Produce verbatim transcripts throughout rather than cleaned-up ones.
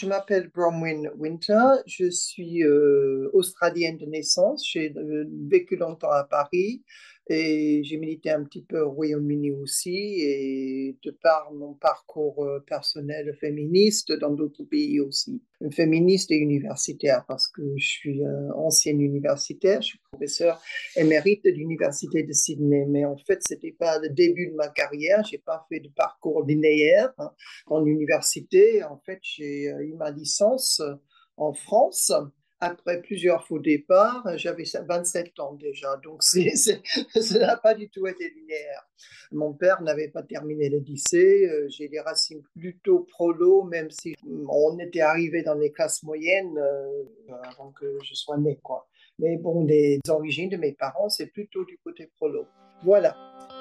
Je m'appelle Bronwyn Winter, je suis euh, australienne de naissance, j'ai euh, vécu longtemps à Paris et j'ai milité un petit peu au Royaume-Uni aussi et de par mon parcours euh, personnel féministe dans d'autres pays aussi. Féministe et universitaire parce que je suis euh, ancienne universitaire, je suis professeure émérite de l'université de Sydney, mais en fait c'était pas le début de ma carrière, j'ai pas fait de parcours linéaire, hein. En université, en fait, j'ai eu ma licence en France. Après plusieurs faux départs, j'avais vingt-sept ans déjà, donc c'est, c'est, ça n'a pas du tout été linéaire. Mon père n'avait pas terminé le lycée, j'ai des racines plutôt prolo, même si on était arrivé dans les classes moyennes euh, avant que je sois né, quoi. Mais bon, les origines de mes parents, c'est plutôt du côté prolo. Voilà.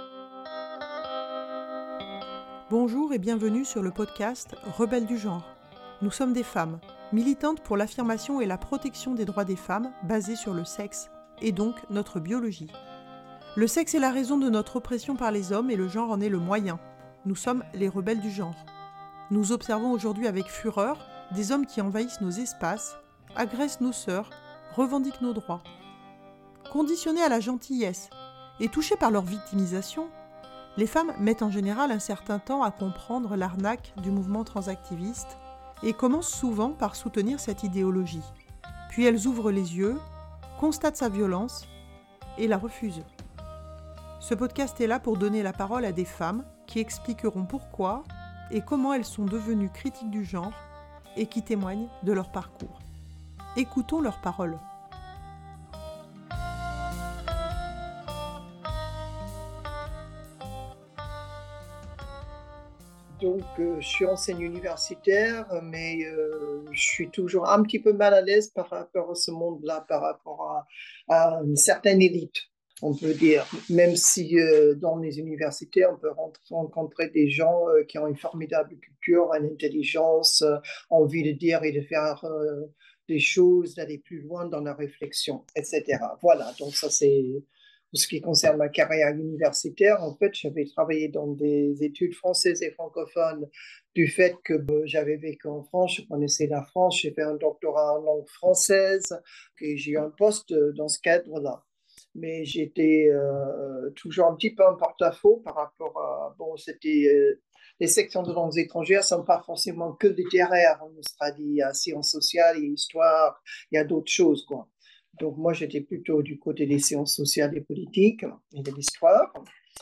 Bonjour et bienvenue sur le podcast Rebelles du genre. Nous sommes des femmes, militantes pour l'affirmation et la protection des droits des femmes basés sur le sexe, et donc notre biologie. Le sexe est la raison de notre oppression par les hommes et le genre en est le moyen. Nous sommes les rebelles du genre. Nous observons aujourd'hui avec fureur des hommes qui envahissent nos espaces, agressent nos sœurs, revendiquent nos droits. Conditionnés à la gentillesse et touchés par leur victimisation, les femmes mettent en général un certain temps à comprendre l'arnaque du mouvement transactiviste et commencent souvent par soutenir cette idéologie. Puis elles ouvrent les yeux, constatent sa violence et la refusent. Ce podcast est là pour donner la parole à des femmes qui expliqueront pourquoi et comment elles sont devenues critiques du genre et qui témoignent de leur parcours. Écoutons leurs paroles. Donc, euh, je suis enseignante universitaire, mais euh, je suis toujours un petit peu mal à l'aise par rapport à ce monde-là, par rapport à, à une certaine élite, on peut dire. Même si euh, dans les universités, on peut rencontrer des gens euh, qui ont une formidable culture, une intelligence, euh, envie de dire et de faire euh, des choses, d'aller plus loin dans la réflexion, et cetera. Voilà, donc ça c'est... Pour ce qui concerne ma carrière universitaire, en fait, j'avais travaillé dans des études françaises et francophones du fait que euh, j'avais vécu en France, je connaissais la France, j'ai fait un doctorat en langue française et j'ai eu un poste dans ce cadre-là. Mais j'étais euh, toujours un petit peu en porte-à-faux par rapport à, bon, c'était, euh, les sections de langues étrangères ne sont pas forcément que littéraires en Australie, il y a sciences sociales, il y a histoire, il y a d'autres choses, quoi. Donc, moi, j'étais plutôt du côté des sciences sociales et politiques et de l'histoire.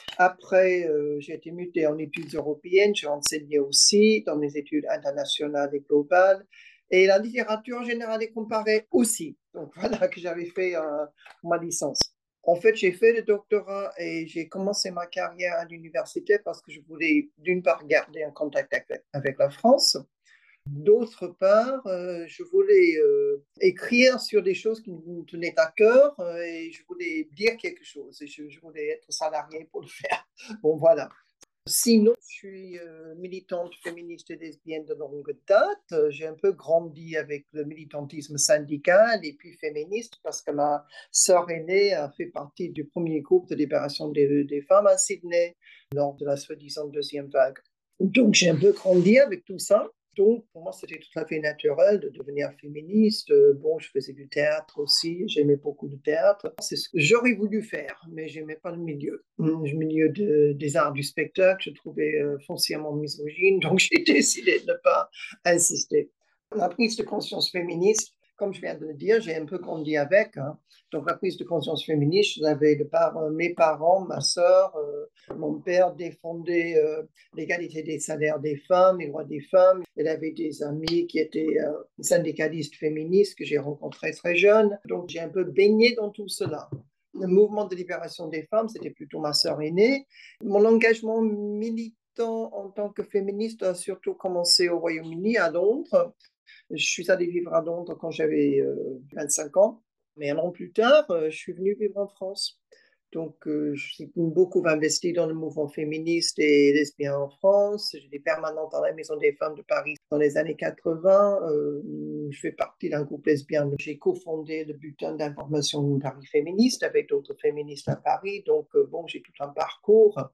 Après, euh, j'ai été mutée en études européennes. J'ai enseigné aussi dans les études internationales et globales. Et la littérature générale et comparée aussi. Donc, voilà que j'avais fait euh, ma licence. En fait, j'ai fait le doctorat et j'ai commencé ma carrière à l'université parce que je voulais, d'une part, garder un contact avec, avec la France. D'autre part, euh, je voulais euh, écrire sur des choses qui me tenaient à cœur euh, et je voulais dire quelque chose et je, je voulais être salariée pour le faire. Bon, voilà. Sinon, je suis euh, militante féministe et lesbienne de longue date. Euh, J'ai un peu grandi avec le militantisme syndical et puis féministe parce que ma sœur aînée a fait partie du premier groupe de libération des, des femmes à Sydney lors de la soi-disant deuxième vague. Donc, j'ai un peu grandi avec tout ça. Donc, pour moi, c'était tout à fait naturel de devenir féministe. Euh, Bon, je faisais du théâtre aussi, j'aimais beaucoup le théâtre. C'est ce que j'aurais voulu faire, mais je n'aimais pas le milieu. Le milieu de- des arts du spectacle, je trouvais euh, foncièrement misogyne, donc j'ai décidé de ne pas insister. La prise de conscience féministe, comme je viens de le dire, j'ai un peu grandi avec, hein. Donc, la prise de conscience féministe, je l'avais de par euh, mes parents, ma sœur, euh, mon père défendait euh, l'égalité des salaires des femmes, les droits des femmes. Elle avait des amis qui étaient euh, syndicalistes féministes que j'ai rencontrés très jeunes. Donc, j'ai un peu baigné dans tout cela. Le mouvement de libération des femmes, c'était plutôt ma sœur aînée. Mon engagement militant en tant que féministe a surtout commencé au Royaume-Uni, à Londres. Je suis allée vivre à Londres quand j'avais euh, vingt-cinq ans. Mais un an plus tard, euh, je suis venue vivre en France. Donc, euh, je suis beaucoup investie dans le mouvement féministe et lesbien en France. J'étais permanente dans la Maison des femmes de Paris dans les années quatre-vingts. Euh, je fais partie d'un groupe lesbien. J'ai cofondé le bulletin d'information Paris féministe avec d'autres féministes à Paris. Donc, euh, bon, j'ai tout un parcours.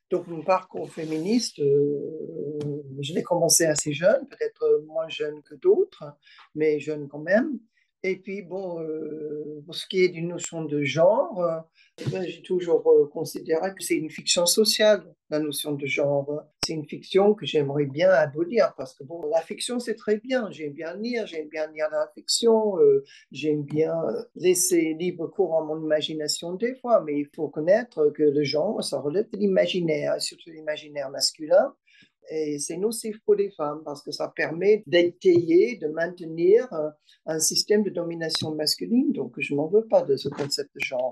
Donc, mon parcours féministe, euh, je l'ai commencé assez jeune, peut-être moins jeune que d'autres, mais jeune quand même. Et puis, bon, euh, pour ce qui est d'une notion de genre, euh, ben, j'ai toujours euh, considéré que c'est une fiction sociale, la notion de genre. C'est une fiction que j'aimerais bien abolir parce que, bon, la fiction, c'est très bien. J'aime bien lire, j'aime bien lire la fiction, euh, j'aime bien laisser libre cours à mon imagination des fois, mais il faut connaître que le genre, ça relève de l'imaginaire, surtout l'imaginaire masculin. Et c'est nocif pour les femmes parce que ça permet d'étayer, de maintenir euh, un système de domination masculine. Donc, je m'en veux pas de ce concept de genre.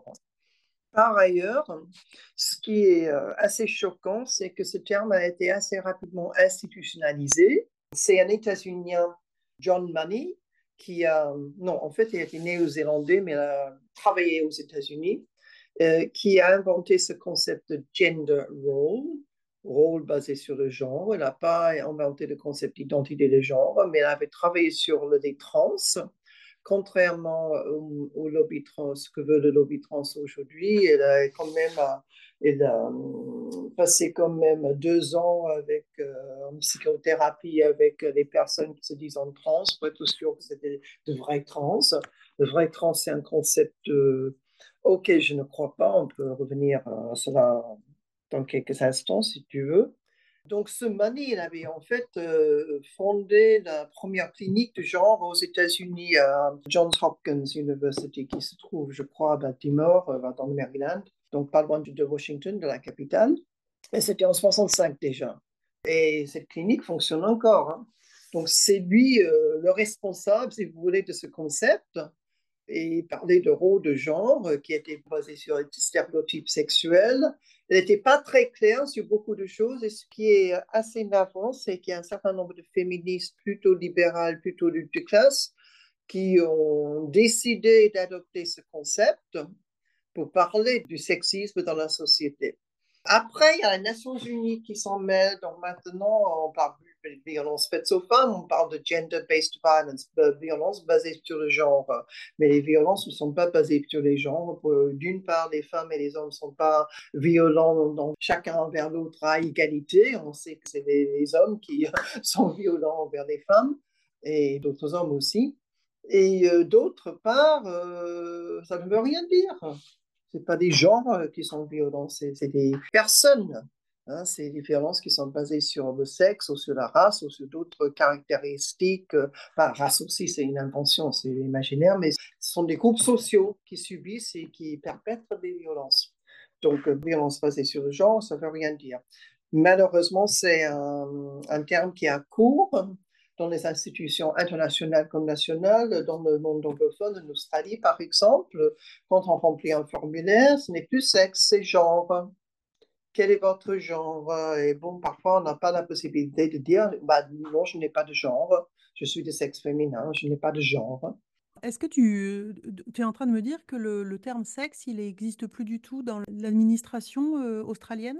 Par ailleurs, ce qui est euh, assez choquant, c'est que ce terme a été assez rapidement institutionnalisé. C'est un États-Unien, John Money, qui a, non, en fait, il était néo-zélandais, mais il a travaillé aux États-Unis, euh, qui a inventé ce concept de gender role, rôle basé sur le genre. Il n'a pas inventé le concept d'identité de genre, mais il avait travaillé sur le, les trans. Contrairement au, au lobby trans, ce que veut le lobby trans aujourd'hui, il a quand même il a passé quand même deux ans avec, euh, en psychothérapie avec les personnes qui se disent en trans pour être sûr que c'était de vrais trans. Le vrai trans, c'est un concept euh, auquel je ne crois pas. On peut revenir à cela dans quelques instants si tu veux. Donc, ce Mani, il avait en fait euh, fondé la première clinique de genre aux États-Unis à Johns Hopkins University, qui se trouve, je crois, à Baltimore, euh, dans le Maryland, donc pas loin de Washington, de la capitale. Et c'était en soixante-cinq déjà. Et cette clinique fonctionne encore. Hein. Donc, c'est lui euh, le responsable, si vous voulez, de ce concept. Et il parlait de rôle de genre euh, qui était basé sur les stéréotypes sexuels. Elle n'était pas très claire sur beaucoup de choses. Et ce qui est assez navrant, c'est qu'il y a un certain nombre de féministes plutôt libérales, plutôt de classe, qui ont décidé d'adopter ce concept pour parler du sexisme dans la société. Après, il y a les Nations Unies qui s'en mêlent. Donc maintenant, on parle plus de violence faites aux femmes, on parle de gender-based violence, de violence basée sur le genre. Mais les violences ne sont pas basées sur les genres. D'une part, les femmes et les hommes ne sont pas violents donc chacun envers l'autre à égalité. On sait que c'est les, les hommes qui sont violents envers les femmes et d'autres hommes aussi. Et euh, d'autre part, euh, ça ne veut rien dire. Ce pas des genres qui sont violents, c'est des personnes. Hein, c'est des violences qui sont basées sur le sexe ou sur la race ou sur d'autres caractéristiques. Enfin, race aussi, c'est une invention, c'est imaginaire, mais ce sont des groupes sociaux qui subissent et qui perpètrent des violences. Donc, violence basée sur le genre, ça ne veut rien dire. Malheureusement, c'est un, un terme qui a cours dans les institutions internationales comme nationales, dans le monde anglophone, en Australie par exemple, quand on remplit un formulaire, ce n'est plus sexe, c'est genre. Quel est votre genre? Et bon, parfois, on n'a pas la possibilité de dire, bah, non, je n'ai pas de genre, je suis de sexe féminin, je n'ai pas de genre. Est-ce que tu, tu es en train de me dire que le, le terme sexe, il n'existe plus du tout dans l'administration euh, australienne?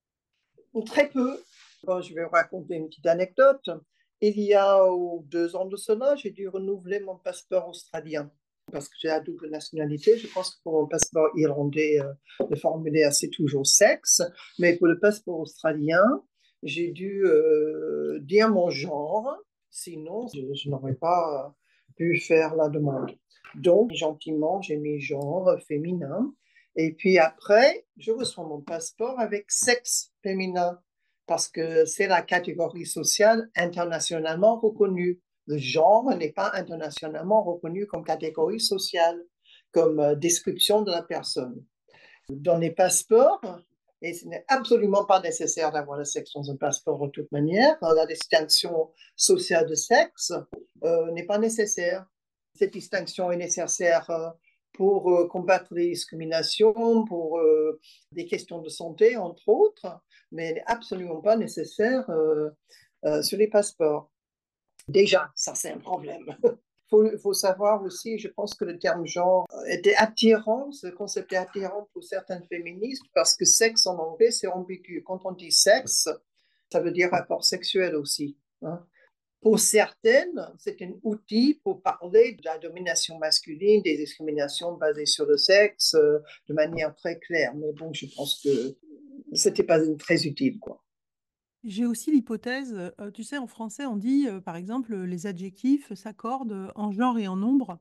Très peu. Bon, je vais vous raconter une petite anecdote. Il y a oh, deux ans de cela, j'ai dû renouveler mon passeport australien parce que j'ai la double nationalité. Je pense que pour mon passeport irlandais, euh, le formulaire, c'est toujours sexe. Mais pour le passeport australien, j'ai dû euh, dire mon genre. Sinon, je, je n'aurais pas pu faire la demande. Donc, gentiment, j'ai mis genre féminin. Et puis après, je reçois mon passeport avec sexe féminin parce que c'est la catégorie sociale internationalement reconnue. Le genre n'est pas internationalement reconnu comme catégorie sociale, comme euh, description de la personne. Dans les passeports, et ce n'est absolument pas nécessaire d'avoir le sexe dans un passeport de toute manière, la distinction sociale de sexe euh, n'est pas nécessaire. Cette distinction est nécessaire euh, pour euh, combattre les discriminations, pour euh, des questions de santé, entre autres, mais elle n'est absolument pas nécessaire euh, euh, sur les passeports. Déjà, ça c'est un problème. Il faut, faut savoir aussi, je pense que le terme genre était attirant, ce concept est attirant pour certaines féministes parce que sexe en anglais c'est ambigu. Quand on dit sexe, ça veut dire rapport sexuel aussi. Hein. Pour certaines, c'est un outil pour parler de la domination masculine, des discriminations basées sur le sexe, euh, de manière très claire. Mais bon, je pense que c'était pas très utile, quoi. J'ai aussi l'hypothèse, euh, tu sais, en français, on dit, euh, par exemple, les adjectifs s'accordent en genre et en nombre.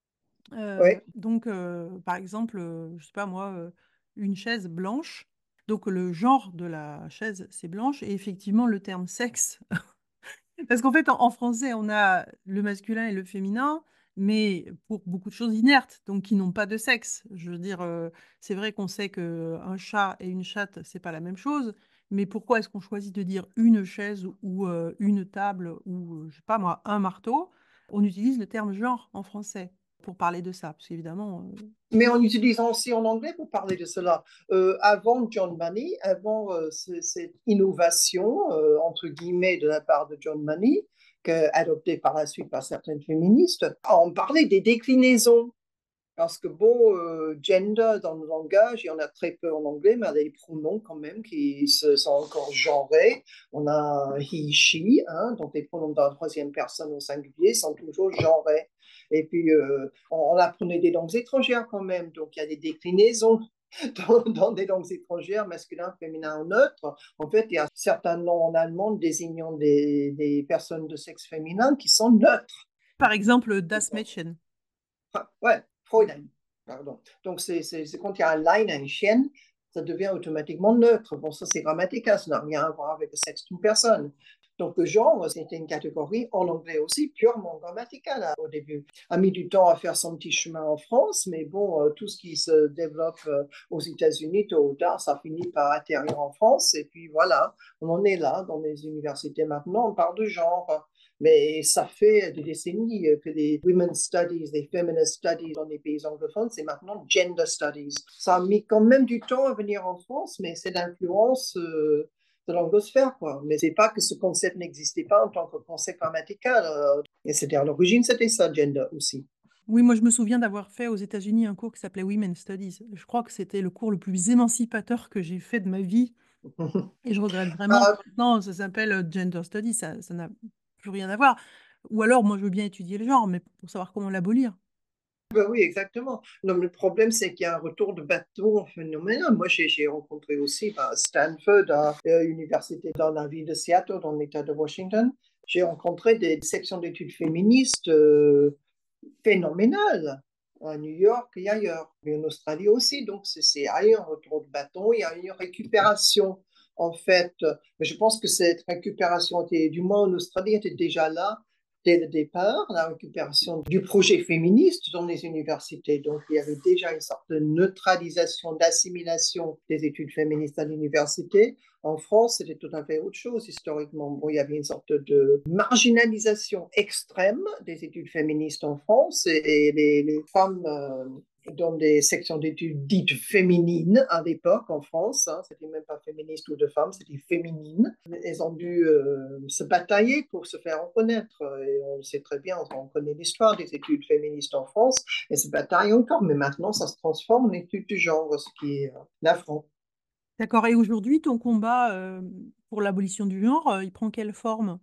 Euh, Oui, donc, euh, par exemple, euh, je sais pas moi, euh, une chaise blanche. Donc, le genre de la chaise, c'est blanche. Et effectivement, le terme sexe. Parce qu'en fait, en, en français, on a le masculin et le féminin, mais pour beaucoup de choses inertes, donc qui n'ont pas de sexe. Je veux dire, euh, c'est vrai qu'on sait qu'un chat et une chatte, c'est pas la même chose. Mais pourquoi est-ce qu'on choisit de dire une chaise ou euh, une table ou, euh, je sais pas moi, un marteau? On utilise le terme genre en français pour parler de ça, parce qu'évidemment, euh, mais en utilisant aussi en anglais pour parler de cela. Euh, avant John Money, avant euh, ce- cette innovation, euh, entre guillemets, de la part de John Money, que- adoptée par la suite par certaines féministes, on parlait des déclinaisons. Parce que bon, euh, gender dans le langage, il y en a très peu en anglais, mais il y a des pronoms quand même qui se, sont encore genrés. On a he, she, hein, donc les pronoms dans la troisième personne au singulier sont toujours genrés. Et puis, euh, on, on apprenait des langues étrangères quand même, donc il y a des déclinaisons dans, dans des langues étrangères, masculin, féminin ou neutre. En fait, il y a certains noms en allemand désignant des, des personnes de sexe féminin qui sont neutres. par exemple, das Mädchen. Ah, ouais, Fräulein, pardon. Donc, c'est, c'est, c'est quand il y a un line, une chienne, ça devient automatiquement neutre. Bon, ça, c'est grammatical, ça n'a rien à voir avec le sexe d'une personne. Donc, le genre, c'était une catégorie en anglais aussi, purement grammaticale hein, au début. A mis du temps à faire son petit chemin en France, mais bon, euh, tout ce qui se développe euh, aux États-Unis, tôt ou tard, ça finit par atterrir en France. Et puis voilà, on en est là dans les universités maintenant, on parle de genre. Mais ça fait des décennies que les women's studies, les feminist studies dans les pays anglophones, c'est maintenant gender studies. Ça a mis quand même du temps à venir en France, mais c'est l'influence euh, de l'anglosphère, quoi. Mais c'est pas que ce concept n'existait pas en tant que concept grammatical. Euh, et c'était à l'origine, c'était ça, gender aussi. Oui, moi je me souviens d'avoir fait aux États-Unis un cours qui s'appelait Women's Studies. Je crois que c'était le cours le plus émancipateur que j'ai fait de ma vie et je regrette vraiment que Ah, maintenant ça s'appelle euh, Gender Studies, ça, ça n'a plus rien à voir. Ou alors moi je veux bien étudier le genre, mais pour savoir comment l'abolir. ben oui, exactement. Non, mais le problème, c'est qu'il y a un retour de bâton phénoménal. Moi, j'ai j'ai rencontré aussi ben, à Stanford, à l'université dans la ville de Seattle, dans l'État de Washington. J'ai rencontré des sections d'études féministes euh, phénoménales à New York et ailleurs, et en Australie aussi. Donc, c'est c'est- il y a un retour de bâton, il y a une récupération, en fait. Mais je pense que cette récupération, était, du moins en Australie, était déjà là dès le départ, la récupération du projet féministe dans les universités. Donc, il y avait déjà une sorte de neutralisation, d'assimilation des études féministes à l'université. En France, c'était tout à fait autre chose historiquement. Bon, il y avait une sorte de marginalisation extrême des études féministes en France et les, les femmes euh, dans des sections d'études dites féminines à l'époque en France, hein, c'était même pas féministe ou de femmes, c'était féminine. Elles ont dû euh, se batailler pour se faire reconnaître et on le sait très bien, on connaît l'histoire des études féministes en France et se bataillent encore, mais maintenant ça se transforme en études du genre, ce qui est euh, navrant. D'accord. Et aujourd'hui, ton combat euh, pour l'abolition du genre, euh, il prend quelle forme?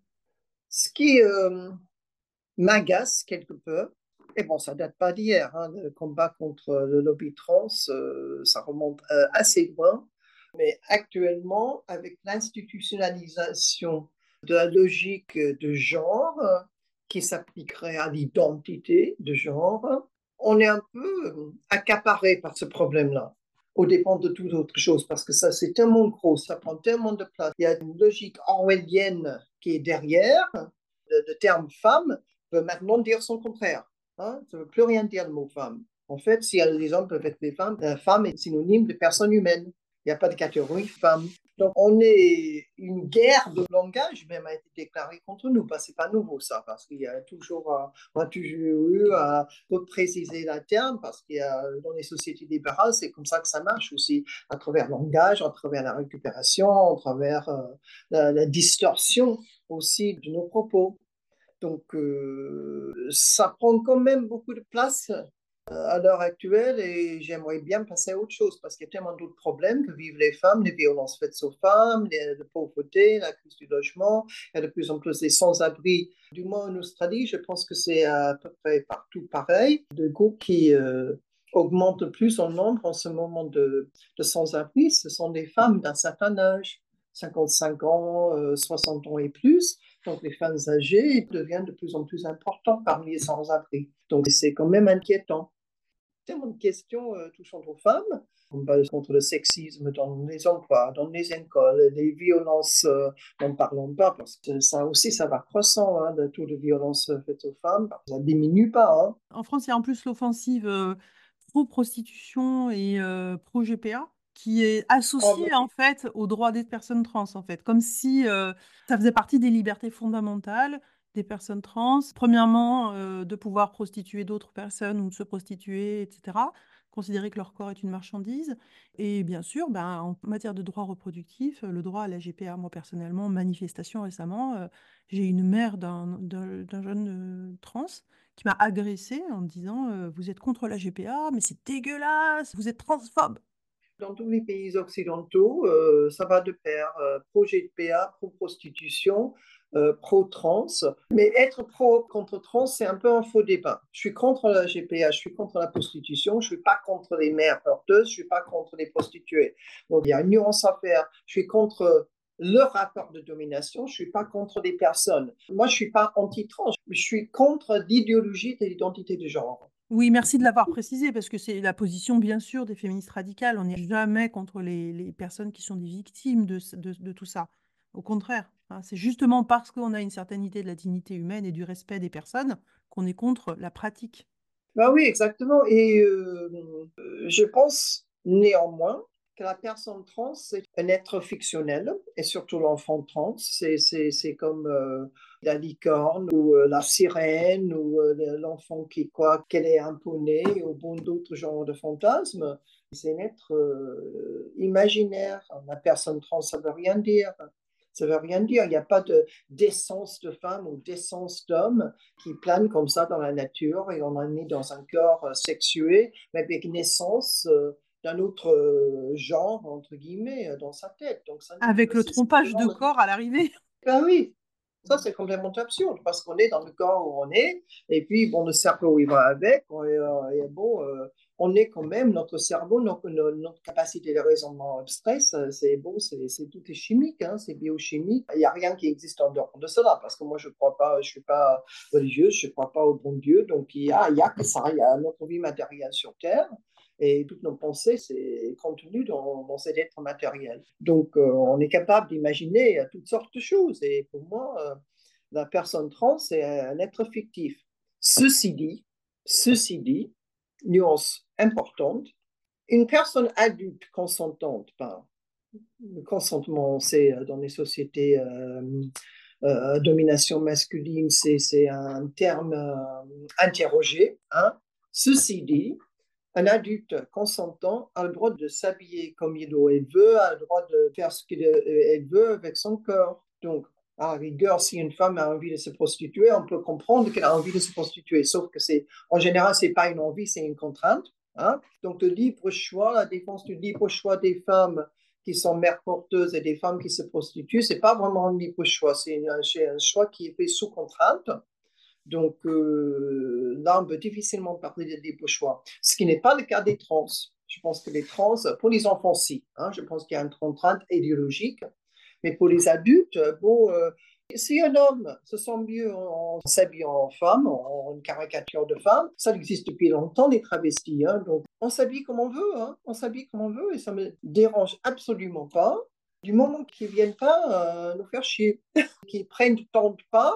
Ce qui euh, m'agace quelque peu, et bon, ça date pas d'hier, hein, le combat contre le lobby trans, euh, ça remonte euh, assez loin, mais actuellement, avec l'institutionnalisation de la logique de genre euh, qui s'appliquerait à l'identité de genre, on est un peu euh, accaparé par ce problème-là, au dépend de toute autre chose, parce que ça, c'est tellement gros, ça prend tellement de place. Il y a une logique orwellienne qui est derrière. Le, le terme femme veut maintenant dire son contraire. Hein? Ça ne veut plus rien dire le mot femme. En fait, si les hommes peuvent être des femmes, euh, femme est synonyme de personne humaine. Il n'y a pas de catégorie femme. Donc, on est une guerre de langage même a été déclarée contre nous. Ben, c'est pas nouveau ça, parce qu'il y a toujours, euh, on a toujours eu à repréciser la terme, parce qu'il y a dans les sociétés libérales, c'est comme ça que ça marche aussi, à travers le langage, à travers la récupération, à travers euh, la, la distorsion aussi de nos propos. Donc, euh, ça prend quand même beaucoup de place à l'heure actuelle et j'aimerais bien passer à autre chose parce qu'il y a tellement d'autres problèmes que vivent les femmes, les violences faites aux femmes, les, la pauvreté, la crise du logement. Il y a de plus en plus des sans-abri. Du moins en Australie, je pense que c'est à peu près partout pareil, de groupes qui euh, augmente de plus en nombre en ce moment de, de sans-abri. Ce sont des femmes d'un certain âge, cinquante-cinq ans, euh, soixante ans et plus. Donc les femmes âgées deviennent de plus en plus importantes parmi les sans-abri. Donc c'est quand même inquiétant. Tellement de questions euh, touchant aux femmes. On bat contre le sexisme dans les emplois, dans les écoles, les violences, euh, n'en parlons pas, parce que ça aussi, ça va croissant, hein, le taux de violence faite aux femmes. Ça ne diminue pas. Hein. En France, il y a en plus l'offensive euh, pro-prostitution et euh, pro-G P A qui est Oh, bah associée en oui. fait aux droits des personnes trans, en fait, comme si euh, ça faisait partie des libertés fondamentales des personnes trans. Premièrement, euh, de pouvoir prostituer d'autres personnes ou de se prostituer, et cetera. Considérer que leur corps est une marchandise. Et bien sûr, ben, en matière de droits reproductifs, le droit à la G P A, moi personnellement, manifestation récemment, euh, j'ai une mère d'un d'un- d'un jeune euh, trans qui m'a agressée en me disant euh, vous êtes contre la G P A, mais c'est dégueulasse, vous êtes transphobe. Dans tous les pays occidentaux, euh, ça va de pair. Euh, pro-G P A, pro-prostitution, euh, pro-trans. Mais être pro contre trans, c'est un peu un faux débat. Je suis contre la G P A, je suis contre la prostitution, je ne suis pas contre les mères porteuses, je ne suis pas contre les prostituées. Donc il y a une nuance à faire. Je suis contre le rapport de domination, je ne suis pas contre les personnes. Moi, je ne suis pas anti-trans, je suis contre l'idéologie de l'identité de genre. Oui, merci de l'avoir précisé, parce que c'est la position, bien sûr, des féministes radicales. On n'est jamais contre les, les personnes qui sont des victimes de, ce- de- de tout ça. Au contraire, hein, c'est justement parce qu'on a une certaine idée de la dignité humaine et du respect des personnes qu'on est contre la pratique. Ben oui, exactement. Et euh, je pense néanmoins que la personne trans, c'est un être fictionnel, et surtout l'enfant trans. C'est, c'est, c'est comme euh, la licorne ou euh, la sirène ou euh, l'enfant qui croit qu'elle est un poney ou bon d'autres genres de fantasmes. C'est un être euh, imaginaire. La personne trans, ça ne veut rien dire. Ça ne veut rien dire. Il n'y a pas de, d'essence de femme ou d'essence d'homme qui plane comme ça dans la nature et on en est dans un corps euh, sexué, mais avec naissance euh, d'un autre euh, genre, entre guillemets, euh, dans sa tête. Donc, ça, Avec le c'est c'est trompage de vraiment... corps à l'arrivée. Ben oui, ça, c'est complètement absurde parce qu'on est dans le corps où on est, et puis, bon, le cerveau, il va avec, et, euh, et bon, euh, on est quand même, notre cerveau, notre, notre capacité de raisonnement abstrait, ça, c'est bon, c'est, c'est, tout est chimique, hein, c'est biochimique. Il n'y a rien qui existe en dehors de cela, parce que moi, je ne crois pas, je ne suis pas religieuse, je ne crois pas au bon Dieu, donc il y a, il y a que ça, il y a notre vie matérielle sur Terre, et toutes nos pensées, c'est contenu dans, dans cet être matériel. Donc, euh, on est capable d'imaginer toutes sortes de choses. Et pour moi, euh, la personne trans, c'est un être fictif. Ceci dit, ceci dit, nuance importante, une personne adulte consentante, ben, le consentement, c'est dans les sociétés euh, euh, domination masculine, c'est, c'est un terme euh, interrogé. Hein. Ceci dit, un adulte consentant a le droit de s'habiller comme il ou elle veut, a le droit de faire ce qu'elle veut avec son corps. Donc, à la rigueur, si une femme a envie de se prostituer, on peut comprendre qu'elle a envie de se prostituer, sauf que c'est, en général, c'est pas une envie, c'est une contrainte. Hein. Donc, le libre choix, la défense du libre choix des femmes qui sont mères porteuses et des femmes qui se prostituent, c'est pas vraiment un libre choix, c'est un choix qui est fait sous contrainte. Donc euh, là, on peut difficilement parler de libre choix, ce qui n'est pas le cas des trans. Je pense que les trans, pour les enfants, si. Hein, je pense qu'il y a une contrainte idéologique, mais pour les adultes, bon, euh, si un homme se sent mieux en, en s'habillant en femme, en, en caricature de femme, ça existe depuis longtemps, les travestis. Hein, donc, on s'habille comme on veut, hein, on s'habille comme on veut, et ça ne me dérange absolument pas, du moment qu'ils ne viennent pas euh, nous faire chier, qu'ils prennent temps de pas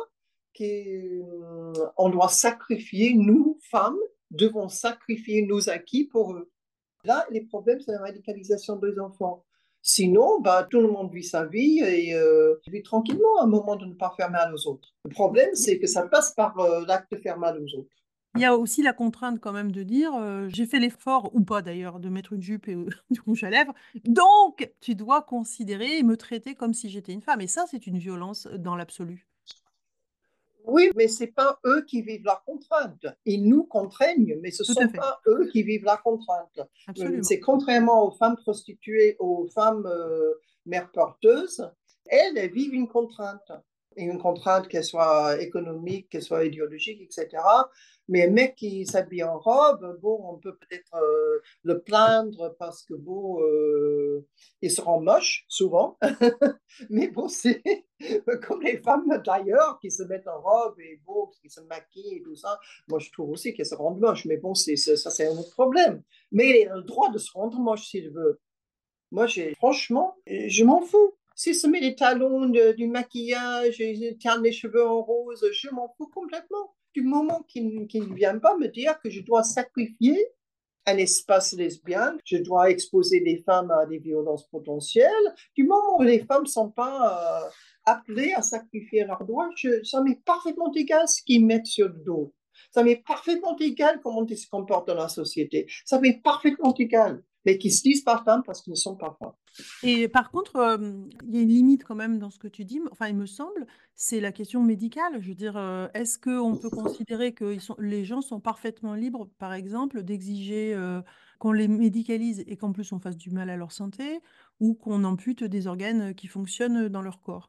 qu'on doit sacrifier, nous, femmes, devons sacrifier nos acquis pour eux. Là, les problèmes, c'est la radicalisation des enfants. Sinon, bah, tout le monde vit sa vie et euh, vit tranquillement à un moment de ne pas faire mal aux autres. Le problème, c'est que ça passe par euh, l'acte de faire mal aux autres. Il y a aussi la contrainte quand même de dire, euh, j'ai fait l'effort, ou pas d'ailleurs, de mettre une jupe et euh, du rouge à lèvres, donc tu dois considérer et me traiter comme si j'étais une femme. Et ça, c'est une violence dans l'absolu. Oui, mais ce n'est pas eux qui vivent la contrainte. Ils nous contraignent, mais ce ne Tout à sont fait, pas eux qui vivent la contrainte. Euh, absolument. C'est contrairement aux femmes prostituées, aux femmes euh, mères porteuses, elles, elles vivent une contrainte. une contrainte, qu'elle soit économique, qu'elle soit idéologique, et cetera. Mais un mec qui s'habille en robe, bon, on peut peut-être euh, le plaindre parce que, bon, euh, il se rend moche, souvent. Mais bon, c'est comme les femmes d'ailleurs qui se mettent en robe et bon, qui se maquillent et tout ça. Moi, je trouve aussi qu'elles se rendent moches, mais bon, c'est, ça, c'est un autre problème. Mais il a le droit de se rendre moche s'il veut. Moi, j'ai, franchement, je m'en fous. S'il se met des talons, de- du maquillage, il teint les cheveux en rose, je m'en fous complètement. Du moment qu'il ne vient pas me dire que je dois sacrifier un espace lesbien, je dois exposer les femmes à des violences potentielles. Du moment où les femmes ne sont pas euh, appelées à sacrifier leurs droits, je, ça m'est parfaitement égal ce qu'ils mettent sur le dos. Ça m'est parfaitement égal comment ils se comportent dans la société. Ça m'est parfaitement égal. Mais qu'ils se disent pas femmes parce qu'ils ne sont pas femmes. Et par contre, euh, il y a une limite quand même dans ce que tu dis, enfin il me semble, c'est la question médicale. Je veux dire, euh, est-ce qu'on peut considérer que ils sont, les gens sont parfaitement libres, par exemple, d'exiger euh, qu'on les médicalise et qu'en plus on fasse du mal à leur santé ou qu'on ampute des organes qui fonctionnent dans leur corps?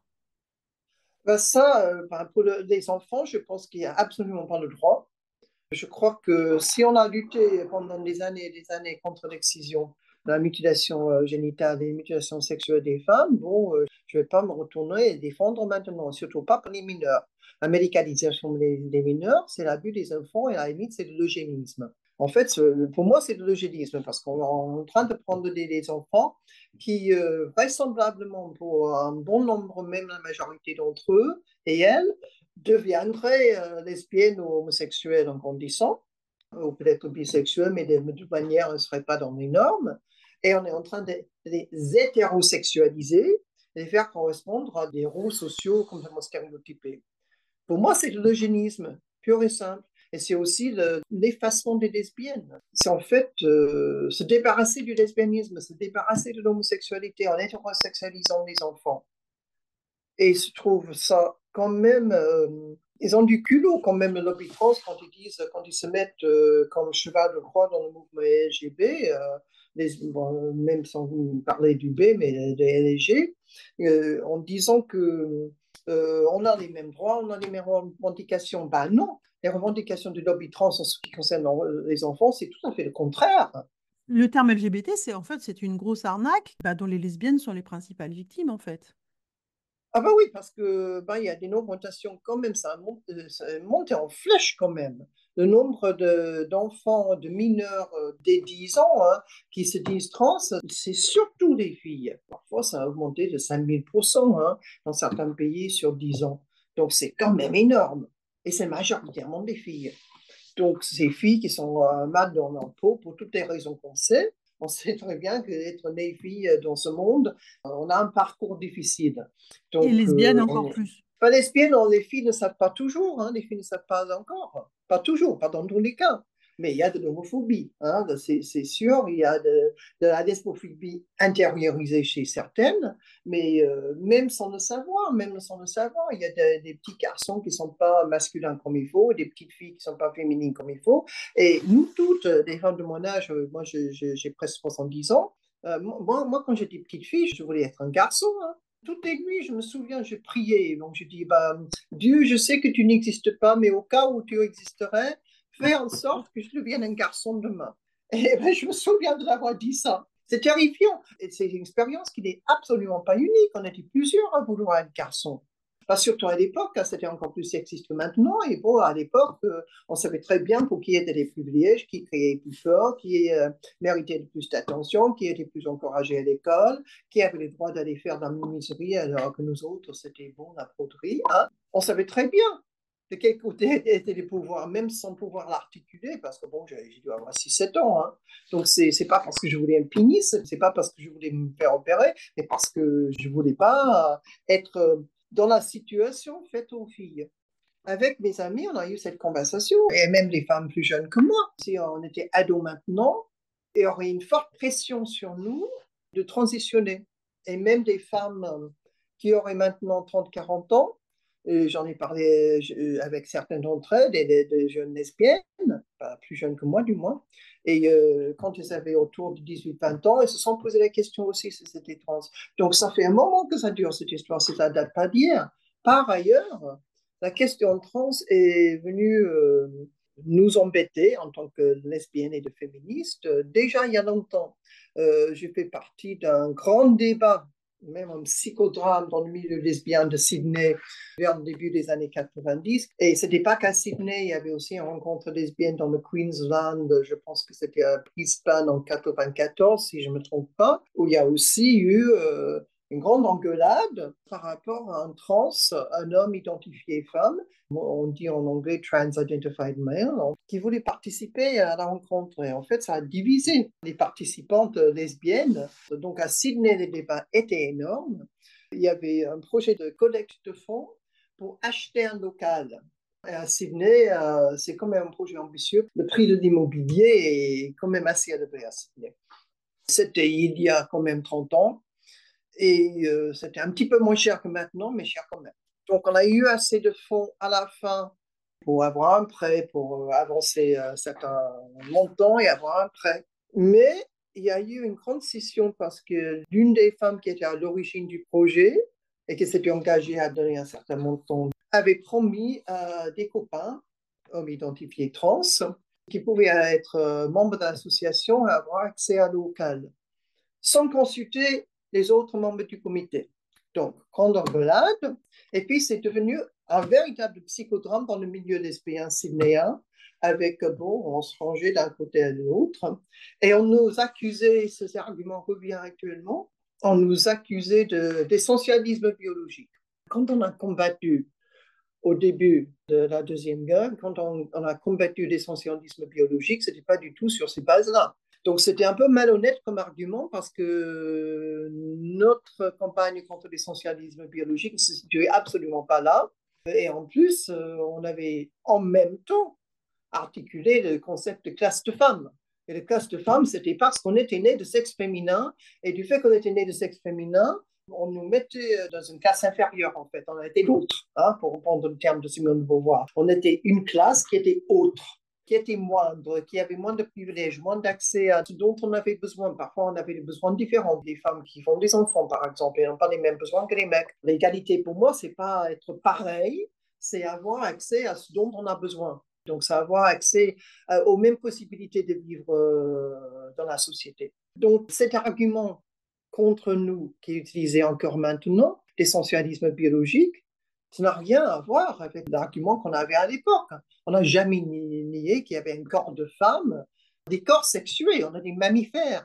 Ben ça, euh, ben pour le- les enfants, je pense qu'il n'y a absolument pas le droit. Je crois que si on a lutté pendant des années et des années contre l'excision, la mutilation euh, génitale et la mutilation sexuelle des femmes, bon, euh, je ne vais pas me retourner et défendre maintenant, surtout pas pour les mineurs. La médicalisation des, des mineurs, c'est l'abus des enfants et à la limite, c'est de l'eugénisme. En fait, pour moi, c'est de l'eugénisme parce qu'on est en train de prendre des, des enfants qui, euh, vraisemblablement, pour un bon nombre, même la majorité d'entre eux et elles, deviendraient euh, lesbiennes ou homosexuelles en grandissant, ou peut-être bisexuelles, mais de, de toute manière, elles ne seraient pas dans les normes. Et on est en train de, de les hétérosexualiser, de les faire correspondre à des rôles sociaux complètement stéréotypés. Pour moi, c'est de l'eugénisme, pur et simple. Et c'est aussi le, l'effacement des lesbiennes. C'est en fait euh, se débarrasser du lesbianisme, se débarrasser de l'homosexualité en hétérosexualisant les enfants. Et je trouve ça quand même, euh, ils ont du culot quand même, le lobby trans, quand ils disent, quand ils se mettent euh, comme cheval de croix dans le mouvement L G B, euh, les, bon, même sans parler du B, mais des L G B, euh, en disant que euh, on a les mêmes droits, on a les mêmes revendications. Ben non, les revendications du lobby trans en ce qui concerne les enfants, c'est tout à fait le contraire. Le terme L G B T, c'est en fait c'est une grosse arnaque bah, dont les lesbiennes sont les principales victimes en fait. Ah bah oui, parce que ben, il y a une augmentation quand même, ça a monté, ça a monté en flèche quand même. Le nombre de, d'enfants, de mineurs euh, dès dix ans hein, qui se disent trans, c'est surtout des filles. Parfois, ça a augmenté de cinq mille pour cent hein, dans certains pays sur dix ans. Donc, c'est quand même énorme. Et c'est majoritairement des filles. Donc, ces filles qui sont euh, mal dans leur peau pour toutes les raisons qu'on sait. On sait très bien qu'être né fille dans ce monde, euh, on a un parcours difficile. Et Donc, lesbiennes euh, encore on... plus. pas lesbiennes, non, les filles ne savent pas toujours, hein, les filles ne savent pas encore. Pas toujours, pas dans tous les cas. Mais il y a de l'homophobie, hein, c'est, c'est sûr, il y a de, de la lesbophobie intériorisée chez certaines, mais euh, même sans le savoir, même sans le savoir, il y a de- des petits garçons qui ne sont pas masculins comme il faut, des petites filles qui ne sont pas féminines comme il faut. Et nous toutes, les femmes de mon âge, euh, moi je- je- j'ai presque soixante-dix ans, euh, moi, moi, quand j'étais petite fille, je voulais être un garçon. Hein. Toutes les nuits, je me souviens, je priais. Donc je dis, bah, Dieu, je sais que tu n'existes pas, mais au cas où tu existerais, fais en sorte que je devienne un garçon demain. Et ben, je me souviens de l'avoir dit ça. C'est terrifiant. Et c'est une expérience qui n'est absolument pas unique. On était plusieurs à vouloir être garçon. Pas surtout à l'époque, hein, c'était encore plus sexiste que maintenant. Et bon, à l'époque, euh, on savait très bien pour qui étaient les privilèges, qui criait plus fort, qui euh, méritait le plus d'attention, qui était plus encouragé à l'école, qui avait le droit d'aller faire de la miserie alors que nous autres, c'était bon, la broderie. Hein. On savait très bien de quel côté étaient les pouvoirs, même sans pouvoir l'articuler, parce que bon, j'ai dû avoir six sept ans. Hein. Donc, c'est c'est pas parce que je voulais un pénis, c'est pas parce que je voulais me faire opérer, mais parce que je voulais pas être dans la situation faite aux filles. Avec mes amis, on a eu cette conversation, et même les femmes plus jeunes que moi. Si on était ados maintenant, il y aurait une forte pression sur nous de transitionner. Et même des femmes qui auraient maintenant trente quarante ans, et j'en ai parlé euh, avec certaines d'entre elles, des, des, des jeunes lesbiennes, pas plus jeunes que moi du moins, et euh, quand elles avaient autour de dix-huit vingt ans, elles se sont posé la question aussi si c'était trans. Donc ça fait un moment que ça dure cette histoire, ça ne date pas d'hier. Par ailleurs, la question trans est venue euh, nous embêter en tant que lesbiennes et de féministes euh, déjà il y a longtemps. Euh, j'ai fait partie d'un grand débat, même un psychodrame dans le milieu lesbien de Sydney vers le début des années quatre-vingt-dix. Et ce n'était pas qu'à Sydney, il y avait aussi une rencontre lesbienne dans le Queensland, je pense que c'était à Brisbane en quatre-vingt-quatorze, si je ne me trompe pas, où il y a aussi eu euh, une grande engueulade par rapport à un trans, un homme identifié femme, on dit en anglais trans-identified male, qui voulait participer à la rencontre. Et en fait, ça a divisé les participantes lesbiennes. Donc à Sydney, les débats étaient énormes. Il y avait un projet de collecte de fonds pour acheter un local. Et à Sydney, euh, c'est quand même un projet ambitieux. Le prix de l'immobilier est quand même assez élevé à Sydney. C'était il y a quand même trente ans. Et euh, c'était un petit peu moins cher que maintenant, mais cher quand même. Donc, on a eu assez de fonds à la fin pour avoir un prêt, pour euh, avancer un certain montant et avoir un prêt. Mais il y a eu une grande scission parce que l'une des femmes qui était à l'origine du projet et qui s'était engagée à donner un certain montant avait promis à des copains, hommes identifiés trans, qui pouvaient être euh, membres de l'association et avoir accès à local, sans consulter les autres membres du comité. Donc, grande engueulade. Et puis, c'est devenu un véritable psychodrame dans le milieu lesbien sydnéen, avec, bon, on se rangeait d'un côté à l'autre. Et on nous accusait, ces arguments reviennent actuellement, on nous accusait de, d'essentialisme biologique. Quand on a combattu au début de la Deuxième Guerre, quand on, on a combattu l'essentialisme biologique, ce n'était pas du tout sur ces bases-là. Donc, c'était un peu malhonnête comme argument parce que notre campagne contre l'essentialisme biologique ne se situait absolument pas là. Et en plus, on avait en même temps articulé le concept de classe de femme. Et la classe de femme, c'était parce qu'on était né de sexe féminin. Et du fait qu'on était né de sexe féminin, on nous mettait dans une classe inférieure, en fait. On était l'autre, hein, pour reprendre le terme de Simone de Beauvoir. On était une classe qui était autre, qui était moindre, qui avait moins de privilèges, moins d'accès à ce dont on avait besoin. Parfois, on avait des besoins différents. Les femmes qui font des enfants, par exemple, elles n'ont pas les mêmes besoins que les mecs. L'égalité, pour moi, c'est pas être pareil, c'est avoir accès à ce dont on a besoin. Donc, c'est avoir accès euh, aux mêmes possibilités de vivre euh, dans la société. Donc, cet argument contre nous, qui est utilisé encore maintenant, l'essentialisme biologique, ça n'a rien à voir avec l'argument qu'on avait à l'époque. On n'a jamais nié qu'il y avait un corps de femme, des corps sexués, on a des mammifères,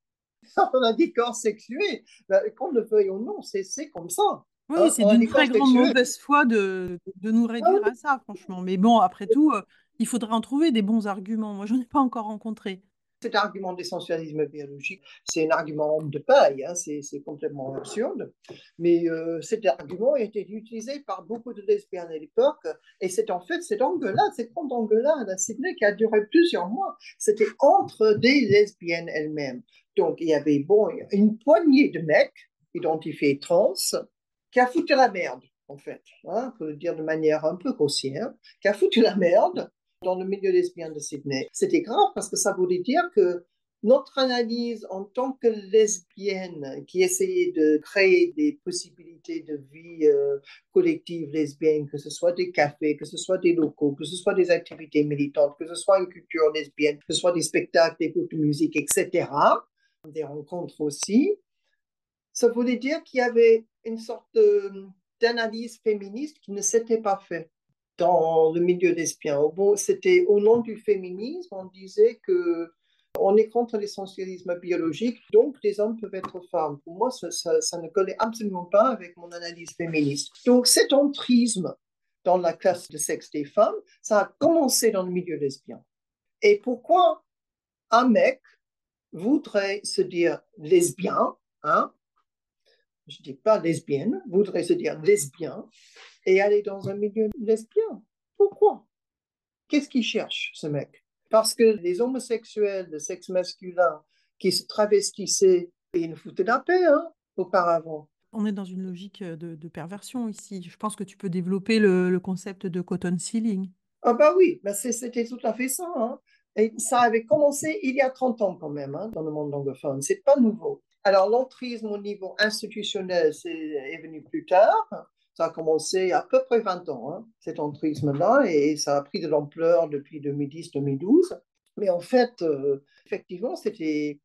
on a des corps sexués. Qu'on le veuille ou non, c'est, c'est comme ça. Oui, Hein, c'est on a d'une des très corps grande sexués. mauvaise foi de, de nous réduire à ça, franchement. Mais bon, après tout, euh, il faudrait en trouver des bons arguments. Moi, j'en ai pas encore rencontré. Cet argument d'essentialisme biologique, c'est un argument homme de paille, hein, c'est, c'est complètement absurde. Mais euh, cet argument a été utilisé par beaucoup de lesbiennes à l'époque. Et c'est en fait cette engueulade, cette grande engueulade à Sydney qui a duré plusieurs mois. C'était entre des lesbiennes elles-mêmes. Donc il y avait bon, une poignée de mecs identifiés trans qui a foutu la merde, en fait, hein, pour le dire de manière un peu grossière, qui a foutu la merde dans le milieu lesbien de Sydney. C'était grave parce que ça voulait dire que notre analyse en tant que lesbienne qui essayait de créer des possibilités de vie euh, collective lesbienne, que ce soit des cafés, que ce soit des locaux, que ce soit des activités militantes, que ce soit une culture lesbienne, que ce soit des spectacles, des groupes de musique, et cetera, des rencontres aussi, ça voulait dire qu'il y avait une sorte de, d'analyse féministe qui ne s'était pas faite dans le milieu lesbien. Bon, c'était au nom du féminisme, on disait que on est contre l'essentialisme biologique, donc les hommes peuvent être femmes. Pour moi, ça, ça, ça ne collait absolument pas avec mon analyse féministe. Donc cet entrisme dans la classe de sexe des femmes, ça a commencé dans le milieu lesbien. Et pourquoi un mec voudrait se dire lesbien, hein, je ne dis pas lesbienne, voudrait se dire lesbien et aller dans un milieu lesbien? Pourquoi? Qu'est-ce qu'il cherche, ce mec? Parce que les homosexuels de sexe masculin qui se travestissaient, ils nous foutaient la paix, hein, auparavant. On est dans une logique de, de perversion ici. Je pense que tu peux développer le, le concept de cotton sealing. Ah bah oui, bah c'était tout à fait ça, hein. Et ça avait commencé il y a trente ans quand même, hein, dans le monde anglophone. C'est pas nouveau. Alors l'entrisme au niveau institutionnel c'est, est venu plus tard. Ça a commencé il y a à peu près vingt ans, hein, cet altruisme-là, et ça a pris de l'ampleur depuis deux mille dix deux mille douze. Mais en fait, euh, effectivement, c'était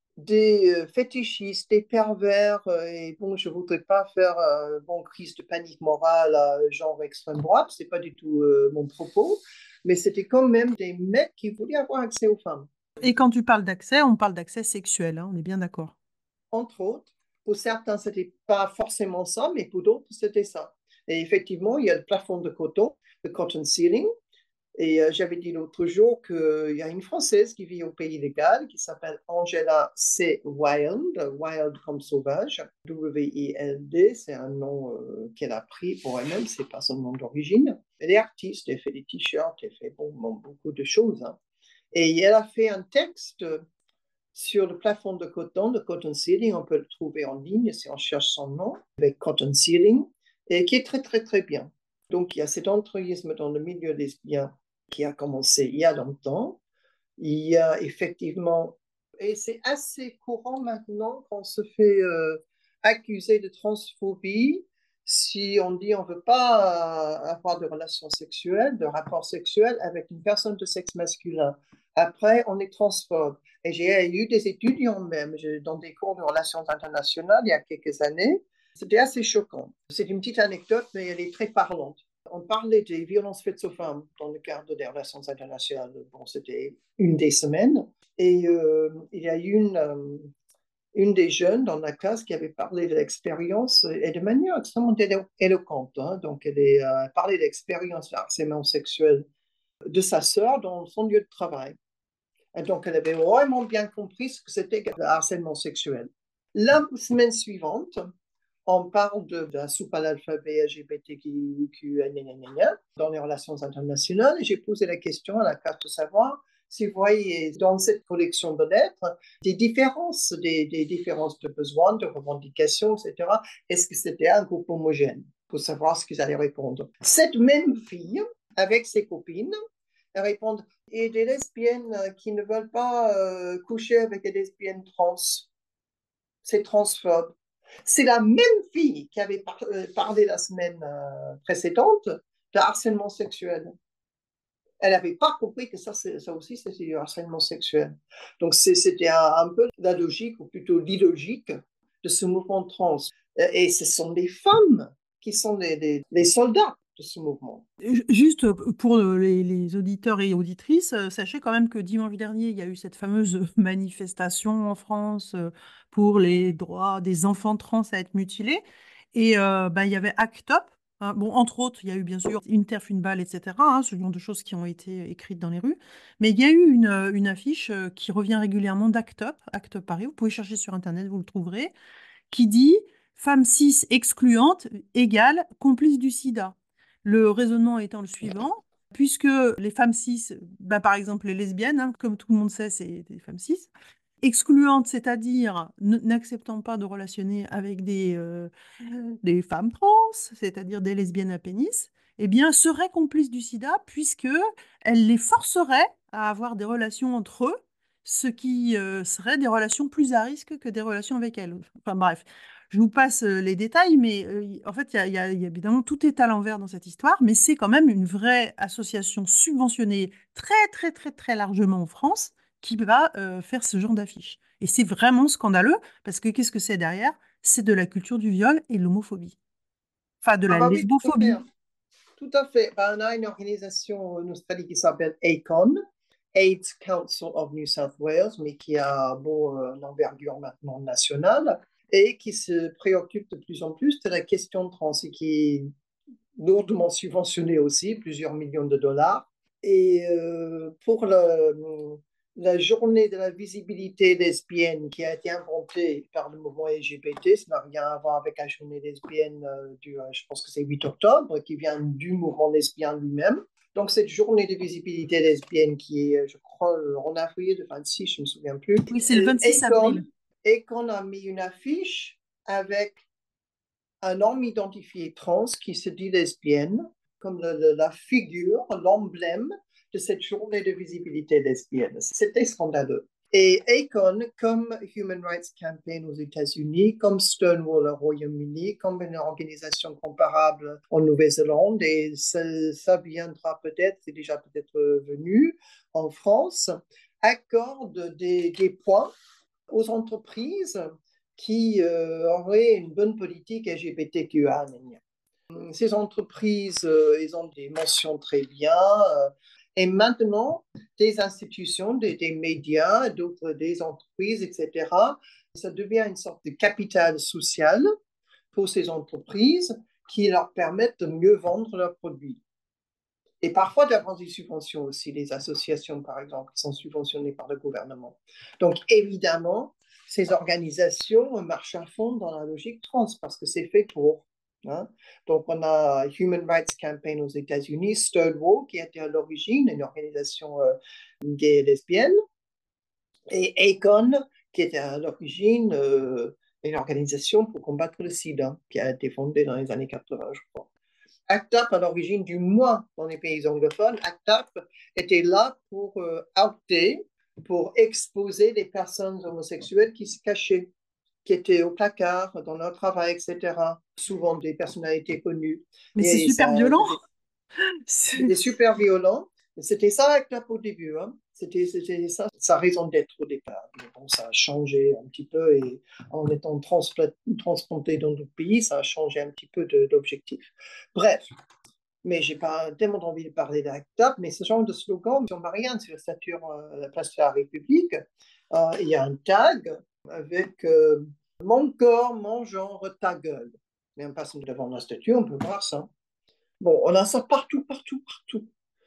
des euh, fétichistes, des pervers, euh, et bon, je ne voudrais pas faire euh, bon, crise de panique morale à genre extrême droite, ce n'est pas du tout euh, mon propos, mais c'était quand même des mecs qui voulaient avoir accès aux femmes. Et quand tu parles d'accès, on parle d'accès sexuel, hein, on est bien d'accord. Entre autres, pour certains, ce n'était pas forcément ça, mais pour d'autres, c'était ça. Et effectivement, il y a le plafond de coton, le cotton ceiling. Et euh, j'avais dit l'autre jour qu'il y a une Française qui vit au Pays Légal, qui s'appelle Angela C. Wild, Wild comme sauvage, W I L D, c'est un nom euh, qu'elle a pris pour elle-même, c'est pas son nom d'origine. Elle est artiste, elle fait des t-shirts, elle fait bon, bon, beaucoup de choses. Hein. Et elle a fait un texte sur le plafond de coton, de cotton ceiling, on peut le trouver en ligne si on cherche son nom, avec cotton ceiling, et qui est très, très, très bien. Donc, il y a cet altruisme dans le milieu lesbien qui a commencé il y a longtemps. Il y a effectivement, et c'est assez courant maintenant qu'on se fait euh, accuser de transphobie si on dit on ne veut pas euh, avoir de relations sexuelles, de rapports sexuels avec une personne de sexe masculin. Après, on est transphobe. Et j'ai eu des étudiants même dans des cours de relations internationales il y a quelques années. C'était assez choquant. C'est une petite anecdote, mais elle est très parlante. On parlait des violences faites aux femmes dans le cadre des relations internationales. Bon, c'était une des semaines. Et euh, il y a une, euh, une des jeunes dans la classe qui avait parlé de l'expérience, et de manière extrêmement élo- éloquente. Hein. Donc, elle a euh, parlé de l'expérience de harcèlement sexuel de sa sœur dans son lieu de travail. Et donc, elle avait vraiment bien compris ce que c'était que le harcèlement sexuel. La semaine suivante, on parle de, de la soupe à l'alphabet L G B T Q, dans les relations internationales. Et j'ai posé la question à la classe de savoir si vous voyez dans cette collection de lettres des différences, des, des différences de besoins, de revendications, et cetera. Est-ce que c'était un groupe homogène pour savoir ce qu'ils allaient répondre. Cette même fille, avec ses copines, elle répond et des lesbiennes qui ne veulent pas euh, coucher avec des lesbiennes trans. C'est transphobe. C'est la même fille qui avait par euh, parlé la semaine euh, précédente de harcèlement sexuel. Elle n'avait pas compris que ça, ça aussi, c'était du harcèlement sexuel. Donc, c'était un, un, peu la logique, ou plutôt l'illogique, de ce mouvement trans. Et ce sont des femmes qui sont les, les, les soldats de ce mouvement. Juste pour les, les auditeurs et auditrices, sachez quand même que dimanche dernier, il y a eu cette fameuse manifestation en France pour les droits des enfants trans à être mutilés. Et euh, ben, il y avait ACT UP. Hein. Bon, entre autres, il y a eu bien sûr Une terre, une balle, et cetera. Hein, ce genre de choses qui ont été écrites dans les rues. Mais il y a eu une, une affiche qui revient régulièrement d'ACT UP, ACT UP Paris. Vous pouvez chercher sur Internet, vous le trouverez, qui dit femme cis excluante égale complice du sida. Le raisonnement étant le suivant, puisque les femmes cis, bah, par exemple les lesbiennes, hein, comme tout le monde sait, c'est des femmes cis, excluantes, c'est-à-dire n'acceptant pas de relationner avec des, euh, des femmes trans, c'est-à-dire des lesbiennes à pénis, eh bien, seraient complices du sida, puisqu'elles les forceraient à avoir des relations entre eux, ce qui euh, serait des relations plus à risque que des relations avec elles. Enfin bref, je vous passe euh, les détails, mais euh, en fait, il y a, y a, y a évidemment tout est à l'envers dans cette histoire, mais c'est quand même une vraie association subventionnée très, très, très, très largement en France qui va euh, faire ce genre d'affiche. Et c'est vraiment scandaleux, parce que qu'est-ce que c'est derrière? C'est de la culture du viol et de l'homophobie. Enfin, de Ah la bah oui, tout à fait. lesbophobie. Tout à fait. Ben, on a une organisation en Australie qui s'appelle ACON, AIDS Council of New South Wales, mais qui a bon, euh, une envergure maintenant nationale et qui se préoccupe de plus en plus de la question trans et qui est lourdement subventionnée aussi, plusieurs millions de dollars. Et euh, pour le, la journée de la visibilité lesbienne qui a été inventée par le mouvement L G B T, ça n'a rien à voir avec la journée lesbienne euh, du, euh, je pense que c'est huit octobre, qui vient du mouvement lesbien lui-même. Donc cette journée de visibilité lesbienne qui est, je crois, en avril de vingt-six, je ne me souviens plus, Oui, c'est le vingt-six avril. et qu'on a mis une affiche avec un homme identifié trans qui se dit lesbienne, comme le, le, la figure, l'emblème de cette journée de visibilité lesbienne. C'était scandaleux. Et Aecon, comme Human Rights Campaign aux États-Unis, comme Stonewall au Royaume-Uni, comme une organisation comparable en Nouvelle-Zélande, et ça, ça viendra peut-être, c'est déjà peut-être venu en France, accorde des, des points aux entreprises qui euh, auraient une bonne politique L G B T Q I A. Ces entreprises, euh, ils ont des mentions très bien. Euh, et maintenant, des institutions, des, des médias, d'autres, des entreprises, et cetera, ça devient une sorte de capital social pour ces entreprises qui leur permettent de mieux vendre leurs produits. Et parfois d'avoir des subventions aussi, les associations, par exemple, qui sont subventionnées par le gouvernement. Donc, évidemment, ces organisations marchent à fond dans la logique trans parce que c'est fait pour. Hein. Donc, on a Human Rights Campaign aux États-Unis, Stonewall, qui était à l'origine une organisation euh, gay et lesbienne, et Aecon, qui était à l'origine euh, une organisation pour combattre le sida, qui a été fondée dans les années quatre-vingts, je crois. ACT UP, à l'origine, du moins dans les pays anglophones, ACT UP était là pour euh, outer, pour exposer les personnes homosexuelles qui se cachaient, qui étaient au placard, dans leur travail, et cetera. Souvent des personnalités connues. Mais c'est Et super ça, violent. c'était super violent. C'était ça ACT UP au début. Hein. C'était, c'était ça, sa raison d'être au départ. Mais bon, ça a changé un petit peu et en étant transpla- transplanté dans d'autres pays, ça a changé un petit peu de, d'objectif. Bref, mais je n'ai pas tellement envie de parler d'ACT UP, mais ce genre de slogan, sur Marianne, sur la statue à la place de la République, euh, il y a un tag avec euh, mon corps, mon genre, ta gueule. Mais en passant devant la statue, on peut voir ça. Bon, on a ça partout, partout, partout.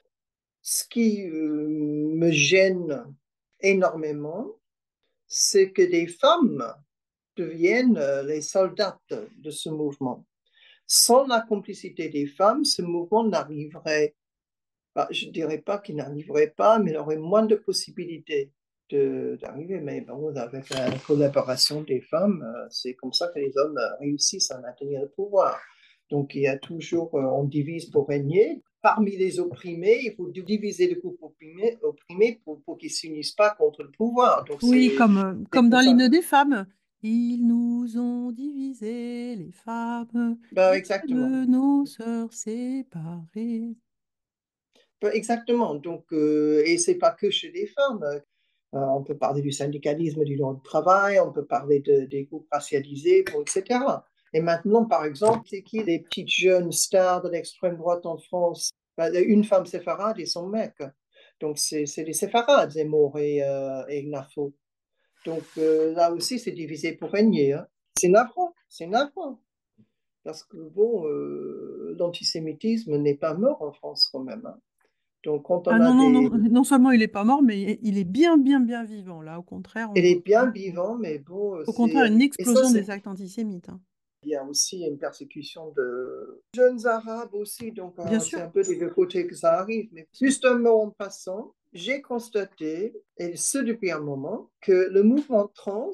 Ce qui euh, me gêne énormément, c'est que des femmes deviennent euh, les soldats de ce mouvement. Sans la complicité des femmes, ce mouvement n'arriverait, bah, je ne dirais pas qu'il n'arriverait pas, mais il aurait moins de possibilités de, d'arriver. Mais bon, avec la collaboration des femmes, euh, c'est comme ça que les hommes euh, réussissent à maintenir le pouvoir. Donc il y a toujours, euh, on divise pour régner. Parmi les opprimés, il faut diviser le groupe opprimé, opprimé pour, pour qu'ils ne s'unissent pas contre le pouvoir. Donc Oui, c'est, comme, euh, c'est comme pour dans ça. l'hymne des femmes. Ils nous ont divisés, les femmes, Ben, et exactement. de nos sœurs séparées. Ben, exactement. Donc, euh, et c'est pas que chez les femmes. Euh, on peut parler du syndicalisme du droit du travail, on peut parler de, des groupes racialisés, bon, et cetera. Et maintenant, par exemple, c'est qui les petites jeunes stars de l'extrême droite en France? Ben, une femme séfarade et son mec. Donc, c'est, c'est les séfarades, Zemmour et, euh, et Gnafo. Donc, euh, là aussi, c'est divisé pour régner. Hein. C'est navrant, c'est navrant. Parce que, bon, euh, l'antisémitisme n'est pas mort en France quand même. Hein. Donc, quand Ah on a non, non, non, des... non seulement il n'est pas mort, mais il est bien, bien, bien vivant. Là, au contraire, on Elle voit est bien vraiment, vivant, mais bon, au contraire, c'est... une Et ça, explosion c'est... des actes antisémites. Hein. Il y a aussi une persécution de jeunes arabes aussi, donc Bien euh, c'est sûr. un peu des deux côtés que ça arrive. Mais justement, en passant, j'ai constaté, et ce depuis un moment, que le mouvement trans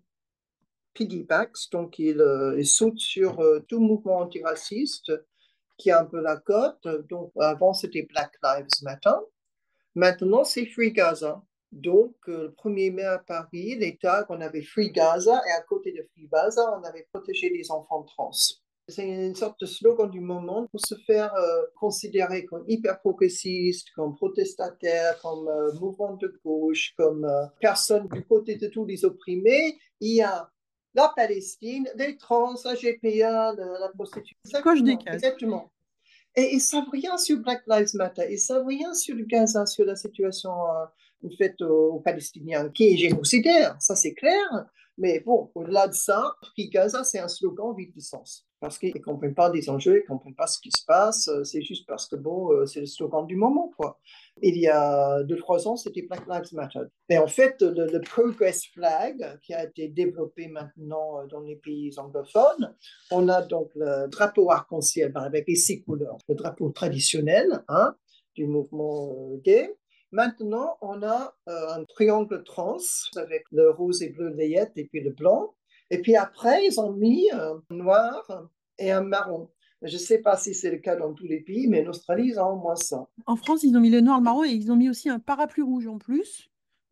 piggybacks, donc il, euh, il saute sur euh, tout mouvement antiraciste qui a un peu la cote. Donc avant, c'était Black Lives Matter. Maintenant, c'est Free Gaza. Donc, euh, le premier mai à Paris, les tags, on avait Free Gaza et à côté de Free Gaza, on avait protégé les enfants trans. C'est une sorte de slogan du moment pour se faire euh, considérer comme hyper progressiste, comme protestataire, comme euh, mouvement de gauche, comme euh, personne du côté de tous les opprimés. Il y a la Palestine, les trans, la G P A, la, la prostitution. Je coche des Exactement, cases. exactement. Et ils ne savent rien sur Black Lives Matter, ils ne savent rien sur le Gaza, sur la situation euh, faite aux, aux Palestiniens, qui est génocidaire, ça c'est clair. Mais bon, au-delà de ça, Free Gaza, c'est un slogan vide de sens. Parce qu'ils ne comprennent pas les enjeux, ils ne comprennent pas ce qui se passe. C'est juste parce que, bon, euh, c'est le slogan du moment, quoi. Il y a deux, trois ans, c'était Black Lives Matter. Et en fait, le, le Progress Flag, qui a été développé maintenant dans les pays anglophones, on a donc le drapeau arc-en-ciel avec les six couleurs, le drapeau traditionnel hein, du mouvement euh, gay. Maintenant, on a euh, un triangle trans avec le rose et bleu layette et puis le blanc. Et puis après, ils ont mis un noir et un marron. Je ne sais pas si c'est le cas dans tous les pays, mais en Australie, ils ont au moins ça. En France, ils ont mis le noir, le marron et ils ont mis aussi un parapluie rouge en plus.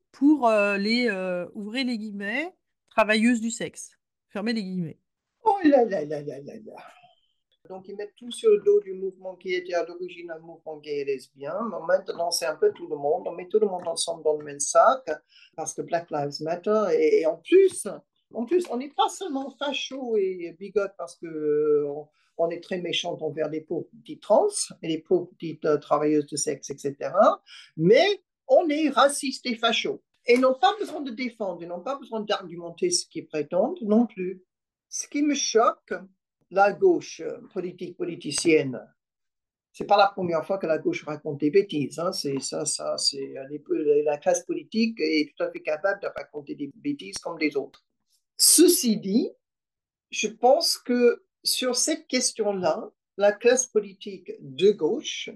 pour euh, les, euh, ouvrez les guillemets, travailleuses du sexe. Fermez les guillemets. Oh là là là là là là. Donc, ils mettent tout sur le dos du mouvement qui était à l'origine un mouvement gay et lesbien. Mais maintenant, c'est un peu tout le monde. On met tout le monde ensemble dans le même sac parce que Black Lives Matter. Et, et en plus, en plus, on n'est pas seulement facho et bigote parce que euh, on, on est très méchant envers les pauvres petites trans et les pauvres petites euh, travailleuses de sexe, et cetera. Mais on est raciste et facho. Et ils n'ont pas besoin de défendre, ils n'ont pas besoin d'argumenter ce qu'ils prétendent non plus. Ce qui me choque, la gauche euh, politique politicienne, c'est pas la première fois que la gauche raconte des bêtises. Hein. C'est ça, ça, c'est la classe politique est tout à fait capable de raconter des bêtises comme des autres. Ceci dit, je pense que sur cette question-là, la classe politique de gauche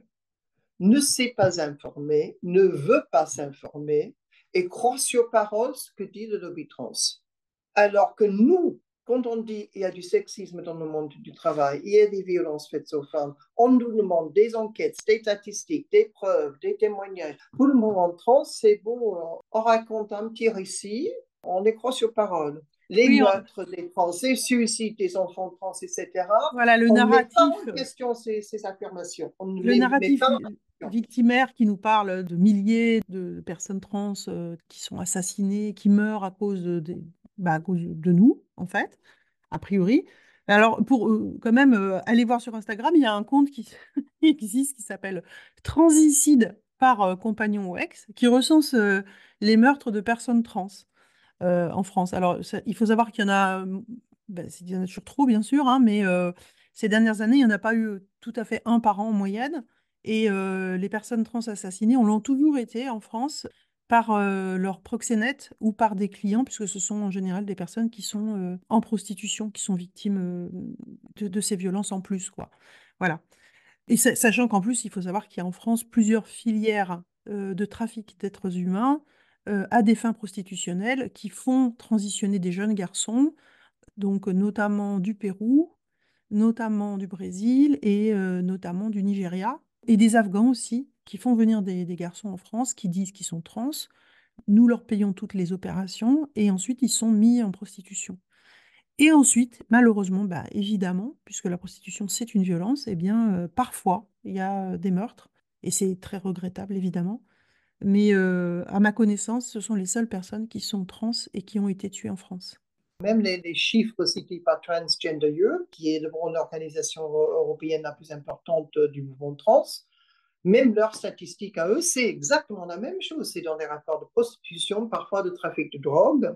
ne s'est pas informée, ne veut pas s'informer et croit sur parole ce que dit le lobby trans. Alors que nous, quand on dit qu'il y a du sexisme dans le monde du travail, il y a des violences faites aux femmes, on nous demande des enquêtes, des statistiques, des preuves, des témoignages. Pour le moment trans, c'est bon, on raconte un petit récit, on les croit sur parole. Les Oui, on- meurtres des trans, les suicides des enfants trans, et cetera. voilà, le On ne met pas narratif, en question ces, ces affirmations. On ne le les met narratif pas en vi- question. victimaire qui nous parle de milliers de personnes trans euh, qui sont assassinées, qui meurent à cause de, de- bah, à cause de nous, en fait, a priori. Alors, pour euh, quand même euh, aller voir sur Instagram, il y a un compte qui qui existe qui s'appelle Transicide par euh, compagnon ou ex, qui recense euh, les meurtres de personnes trans euh, en France. Alors, ça- il faut savoir qu'il y en a, euh, ben, c'est- il y en a toujours trop, bien sûr, hein, mais euh, ces dernières années, il n'y en a pas eu tout à fait un par an en moyenne. Et euh, les personnes trans assassinées, on l'ont toujours été en France par euh, leurs proxénètes ou par des clients, puisque ce sont en général des personnes qui sont euh, en prostitution, qui sont victimes euh, de, de ces violences en plus, quoi. Voilà. Et sa- sachant qu'en plus, il faut savoir qu'il y a en France plusieurs filières euh, de trafic d'êtres humains euh, à des fins prostitutionnelles qui font transitionner des jeunes garçons, donc euh, notamment du Pérou, notamment du Brésil et euh, notamment du Nigeria, et des Afghans aussi, qui font venir des, des garçons en France qui disent qu'ils sont trans. Nous leur payons toutes les opérations et ensuite ils sont mis en prostitution. Et ensuite, malheureusement, bah, évidemment, puisque la prostitution, c'est une violence, eh bien, euh, parfois, il y a euh, des meurtres, et c'est très regrettable, évidemment. Mais euh, à ma connaissance, ce sont les seules personnes qui sont trans et qui ont été tuées en France. Même les, les chiffres cités par Transgender Europe, qui est l'organisation européenne la plus importante du mouvement trans, même leurs statistiques à eux, c'est exactement la même chose. C'est dans les rapports de prostitution, parfois de trafic de drogue,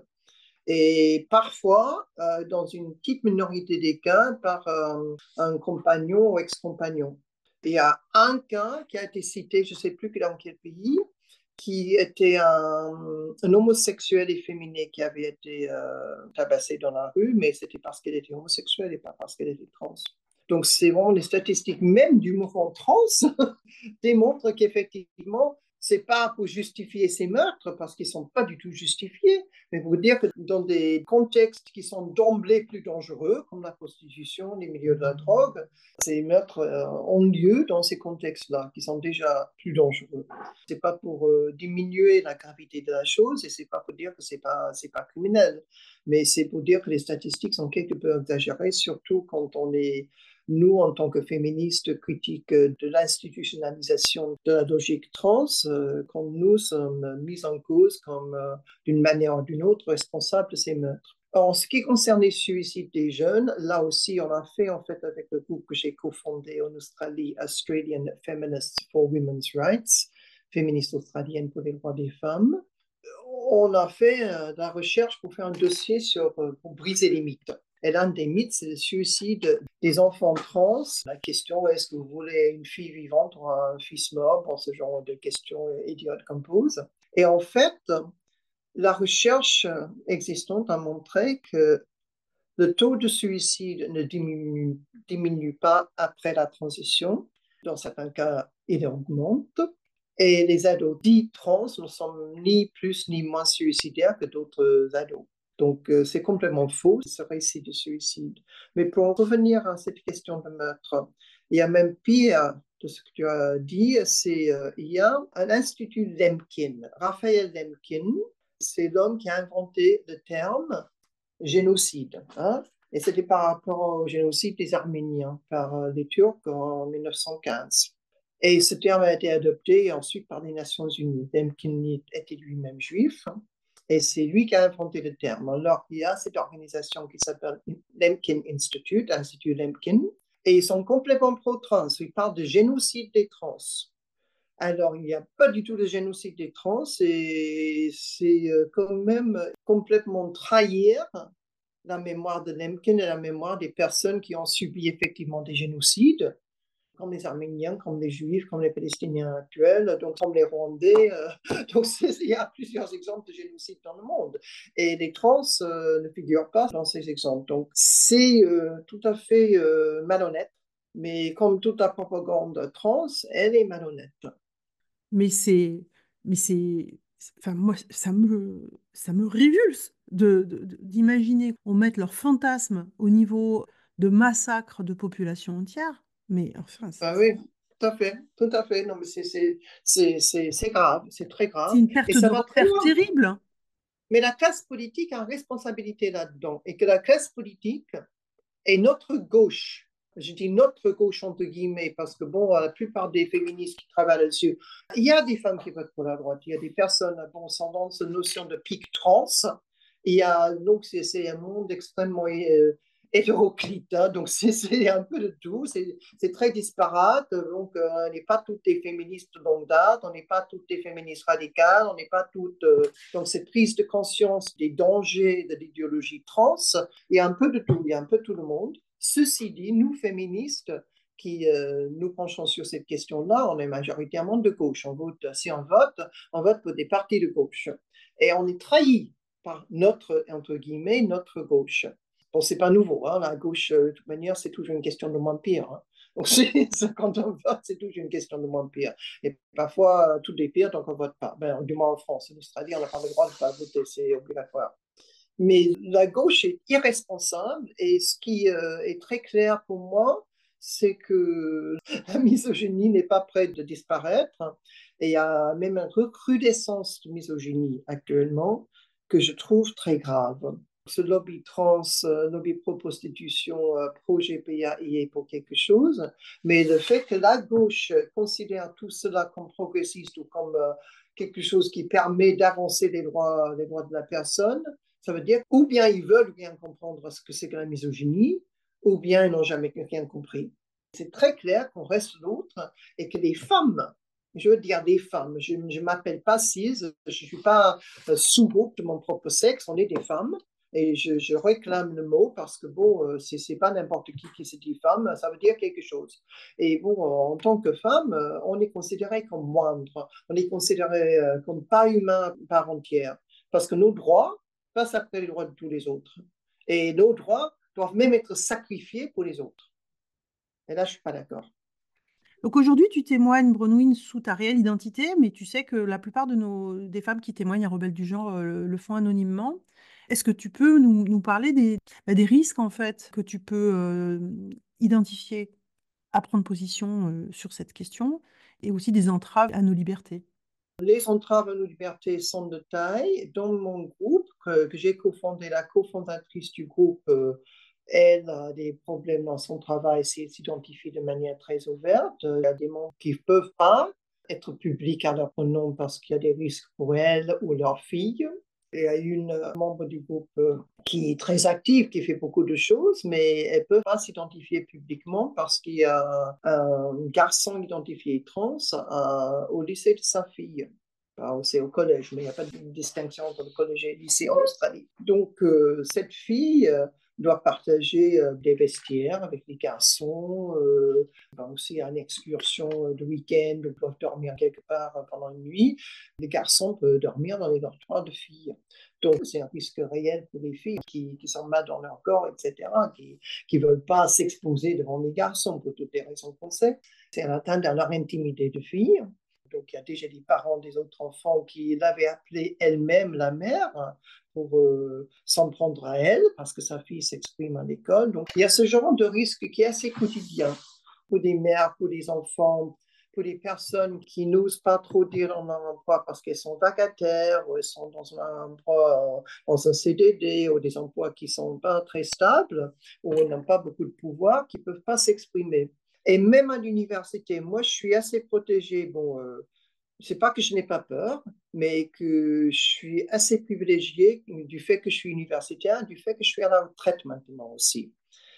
et parfois, euh, dans une petite minorité des cas, par euh, un compagnon ou ex-compagnon. Il y a un cas qui a été cité, je ne sais plus dans quel pays, qui était un, un homosexuel efféminé qui avait été euh, tabassé dans la rue, mais c'était parce qu'elle était homosexuelle et pas parce qu'elle était trans. Donc, c'est vraiment les statistiques même du mouvement trans démontrent qu'effectivement, c'est pas pour justifier ces meurtres, parce qu'ils sont pas du tout justifiés, mais pour dire que dans des contextes qui sont d'emblée plus dangereux, comme la prostitution, les milieux de la drogue, ces meurtres euh, ont lieu dans ces contextes-là, qui sont déjà plus dangereux. C'est pas pour euh, diminuer la gravité de la chose, et c'est pas pour dire que c'est pas c'est pas criminel, mais c'est pour dire que les statistiques sont quelque peu exagérées, surtout quand on est nous, en tant que féministes, critiques de l'institutionnalisation de la logique trans, euh, quand nous sommes mis en cause comme, euh, d'une manière ou d'une autre, responsables de ces meurtres. En ce qui concerne les suicides des jeunes, là aussi, on a fait, en fait, avec le groupe que j'ai cofondé en Australie, Australian Feminists for Women's Rights, féministes australiennes pour les droits des femmes, on a fait euh, de la recherche pour faire un dossier sur, euh, pour briser les mythes. Et l'un des mythes, c'est le suicide des enfants trans. La question, est-ce que vous voulez une fille vivante ou un fils mort? Bon, ce genre de questions idiotes qu'on pose. Et en fait, la recherche existante a montré que le taux de suicide ne diminue, diminue pas après la transition. Dans certains cas, il augmente. Et les ados dits trans ne sont ni plus ni moins suicidaires que d'autres ados. Donc, euh, c'est complètement faux, ce récit de suicide. Mais pour en revenir à cette question de meurtre, il y a même pire, de ce que tu as dit, c'est euh, il y a un institut Lemkin, Raphaël Lemkin, c'est l'homme qui a inventé le terme génocide. Hein, et c'était par rapport au génocide des Arméniens par euh, les Turcs en mille neuf cent quinze. Et ce terme a été adopté ensuite par les Nations Unies. Lemkin était lui-même juif, hein, et c'est lui qui a inventé le terme. Alors, il y a cette organisation qui s'appelle Lemkin Institute, Institut Lemkin, et ils sont complètement pro-trans. Ils parlent de génocide des trans. Alors, il n'y a pas du tout de génocide des trans, et c'est quand même complètement trahir la mémoire de Lemkin et la mémoire des personnes qui ont subi effectivement des génocides, comme les Arméniens, comme les Juifs, comme les Palestiniens actuels, donc comme les Rwandais. Euh, donc il y a plusieurs exemples de génocide dans le monde. Et les trans euh, ne figurent pas dans ces exemples. Donc c'est euh, tout à fait euh, malhonnête. Mais comme toute la propagande trans, elle est malhonnête. Mais c'est, mais c'est, enfin moi ça me, ça me révulse de, de- de- d'imaginer qu'on mette leur fantasme au niveau de massacre de populations entières. Mais enfin, c'est Ah oui, tout à fait, tout à fait. Non, mais c'est, c'est, c'est, c'est, c'est grave, c'est très c'est grave. une Et perte de ça va très repère loin. terrible. Mais la classe politique a une responsabilité là-dedans. Et que la classe politique est notre gauche. Je dis notre gauche entre guillemets parce que, bon, la plupart des féministes qui travaillent là-dessus, il y a des femmes qui votent pour la droite. Il y a des personnes, bon, sans dans cette notion de pic trans. Il y a, donc, c'est, c'est un monde extrêmement euh, hétéroclite. Hein, donc, c'est, c'est un peu de tout. C'est, c'est très disparate. Donc, euh, on n'est pas toutes des féministes de longue date. On n'est pas toutes des féministes radicales. On n'est pas toutes. Euh, donc, cette prise de conscience des dangers de l'idéologie trans, il y a un peu de tout. Il y a un peu tout le monde. Ceci dit, nous, féministes, qui euh, nous penchons sur cette question-là, on est majoritairement de gauche. On vote, si on vote, on vote pour des partis de gauche. Et on est trahi par notre, entre guillemets, notre gauche. Bon, c'est pas nouveau, hein, la gauche, euh, de toute manière, c'est toujours une question de moins pire. Hein. Donc, quand on vote, c'est toujours une question de moins pire. Et parfois, tout est pire, donc on ne vote pas. Ben, du moins en France. En Australie, on n'a pas le droit de ne pas voter, c'est obligatoire. Mais la gauche est irresponsable et ce qui euh, est très clair pour moi, c'est que la misogynie n'est pas prête de disparaître et il y a même une recrudescence de misogynie actuellement que je trouve très grave. Ce lobby trans, euh, lobby pro-prostitution, euh, pro-G P A I est pour quelque chose, mais le fait que la gauche considère tout cela comme progressiste ou comme euh, quelque chose qui permet d'avancer les droits, les droits de la personne, ça veut dire ou bien ils veulent bien comprendre ce que c'est que la misogynie, ou bien ils n'ont jamais rien compris. C'est très clair qu'on reste l'autre et que les femmes, je veux dire des femmes, je ne m'appelle pas cis, je ne suis pas sous-groupe de mon propre sexe, on est des femmes. Et je, je réclame le mot parce que, bon, c'est, c'est pas n'importe qui qui se dit femme, ça veut dire quelque chose. Et bon, en tant que femme, on est considéré comme moindre, on est considéré comme pas humain par entière. Parce que nos droits passent après les droits de tous les autres. Et nos droits doivent même être sacrifiés pour les autres. Et là, je ne suis pas d'accord. Donc aujourd'hui, tu témoignes, Brenouine, sous ta réelle identité, mais tu sais que la plupart de nos, des femmes qui témoignent à Rebelles du genre euh, le font anonymement. Est-ce que tu peux nous, nous parler des, bah, des risques, en fait, que tu peux euh, identifier à prendre position euh, sur cette question et aussi des entraves à nos libertés? Les entraves à nos libertés sont de taille. Dans mon groupe, que, que j'ai cofondé, la cofondatrice du groupe, euh, elle a des problèmes dans son travail, si elle s'identifie de manière très ouverte. Il y a des membres qui ne peuvent pas être publics à leur nom parce qu'il y a des risques pour elles ou leurs filles. Il y a une membre du groupe euh, qui est très active, qui fait beaucoup de choses, mais elle ne peut pas s'identifier publiquement parce qu'il y a un garçon identifié trans euh, au lycée de sa fille. Alors, c'est au collège, mais il n'y a pas de distinction entre le collège et le lycée en Australie. Donc, euh, cette fille euh, doit partager euh, des vestiaires avec les garçons, euh, aussi à une excursion de week-end, ils doivent dormir quelque part pendant une nuit. Les garçons peuvent dormir dans les dortoirs de filles. Donc, c'est un risque réel pour les filles qui, qui sont mal dans leur corps, et cetera, qui ne veulent pas s'exposer devant les garçons pour toutes les raisons qu'on sait. C'est une atteinte à leur intimité de fille. Donc, il y a déjà des parents des autres enfants qui l'avaient appelée elle-même la mère pour euh, s'en prendre à elle parce que sa fille s'exprime à l'école. Donc, il y a ce genre de risque qui est assez quotidien. pour des mères, pour des enfants, pour des personnes qui n'osent pas trop dire dans leur emploi parce qu'elles sont vacataires ou elles sont dans un emploi, dans un C D D ou des emplois qui ne sont pas très stables ou n'ont pas beaucoup de pouvoir, qui ne peuvent pas s'exprimer. Et même à l'université, moi, je suis assez protégée. Bon, euh, c'est pas que je n'ai pas peur, mais que je suis assez privilégiée du fait que je suis universitaire, du fait que je suis à la retraite maintenant aussi.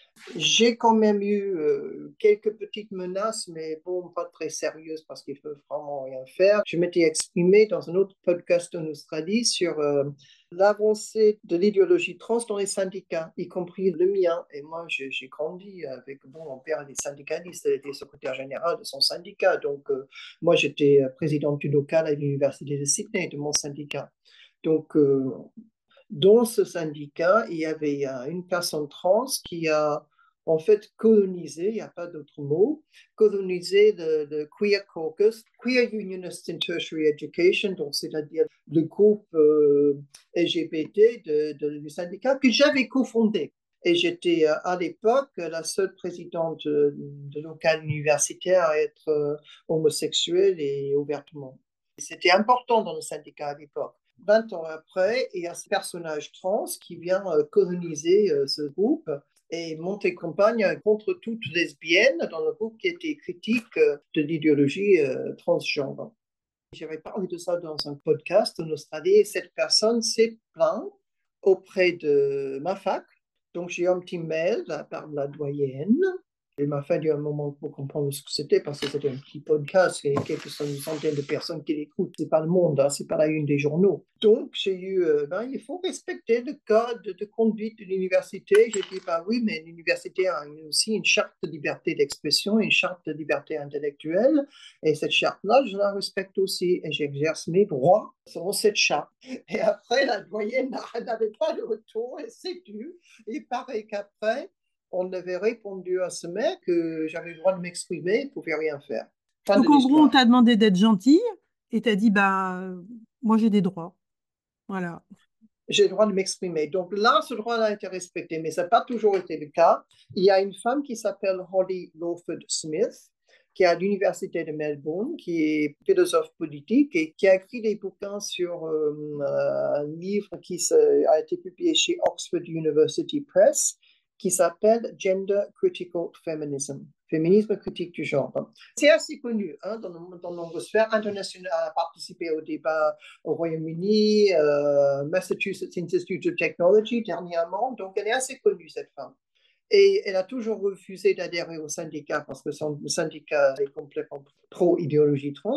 J'ai quand même eu euh, quelques petites menaces, mais bon, pas très sérieuses parce qu'ils ne peuvent vraiment rien faire. Je m'étais exprimée dans un autre podcast en Australie sur euh, l'avancée de l'idéologie trans dans les syndicats, y compris le mien. Et moi, j'ai, j'ai grandi avec, bon, mon père était syndicaliste, il était secrétaire général de son syndicat. Donc, euh, moi, j'étais présidente du local à l'université de Sydney, de mon syndicat. Donc, euh, dans ce syndicat, il y avait euh, une personne trans qui a en fait colonisé, il n'y a pas d'autre mot, colonisé le, le Queer Caucus, Queer Unionists in Tertiary Education, donc c'est-à-dire le groupe euh, L G B T de, de, du syndicat que j'avais cofondé. Et j'étais euh, à l'époque la seule présidente de, de local universitaire à être euh, homosexuelle et ouvertement. C'était important dans le syndicat à l'époque. vingt ans après, il y a ce personnage trans qui vient euh, coloniser euh, ce groupe et monter campagne contre toute lesbienne dans le groupe qui était critique euh, de l'idéologie euh, transgenre. J'avais parlé de ça dans un podcast en Australie et cette personne s'est plainte auprès de ma fac. Donc j'ai eu un petit mail de la part de la doyenne. Il m'a fallu un moment pour comprendre ce que c'était parce que c'était un petit podcast et quelques centaines de personnes qui l'écoutent. C'est pas le monde, hein, c'est pas la une des journaux. Donc j'ai eu, euh, ben, il faut respecter le code de conduite de l'université. J'ai dit, bah oui, mais l'université a aussi une charte de liberté d'expression, une charte de liberté intellectuelle. Et cette charte-là, je la respecte aussi et j'exerce mes droits selon cette charte. Et après, la doyenne n'avait pas de retour et c'est dû. Il paraît qu'après, on avait répondu à ce mec que j'avais le droit de m'exprimer, il ne pouvait rien faire. Fin Donc de en gros, on l'histoire. t'a demandé d'être gentille et t'as dit, bah, euh, moi j'ai des droits. Voilà. J'ai le droit de m'exprimer. Donc là, ce droit a été respecté, mais ça n'a pas toujours été le cas. Il y a une femme qui s'appelle Holly Lawford Smith, qui est à l'université de Melbourne, qui est philosophe politique et qui a écrit des bouquins sur euh, un livre qui a été publié chez Oxford University Press, qui s'appelle Gender Critical Feminism, féminisme critique du genre. C'est assez connu hein, dans, dans nombreuses sphères internationales, a participé au débat au Royaume-Uni, euh, Massachusetts Institute of Technology dernièrement, donc elle est assez connue cette femme. Et elle a toujours refusé d'adhérer au syndicat parce que son syndicat est complètement pro-idéologie trans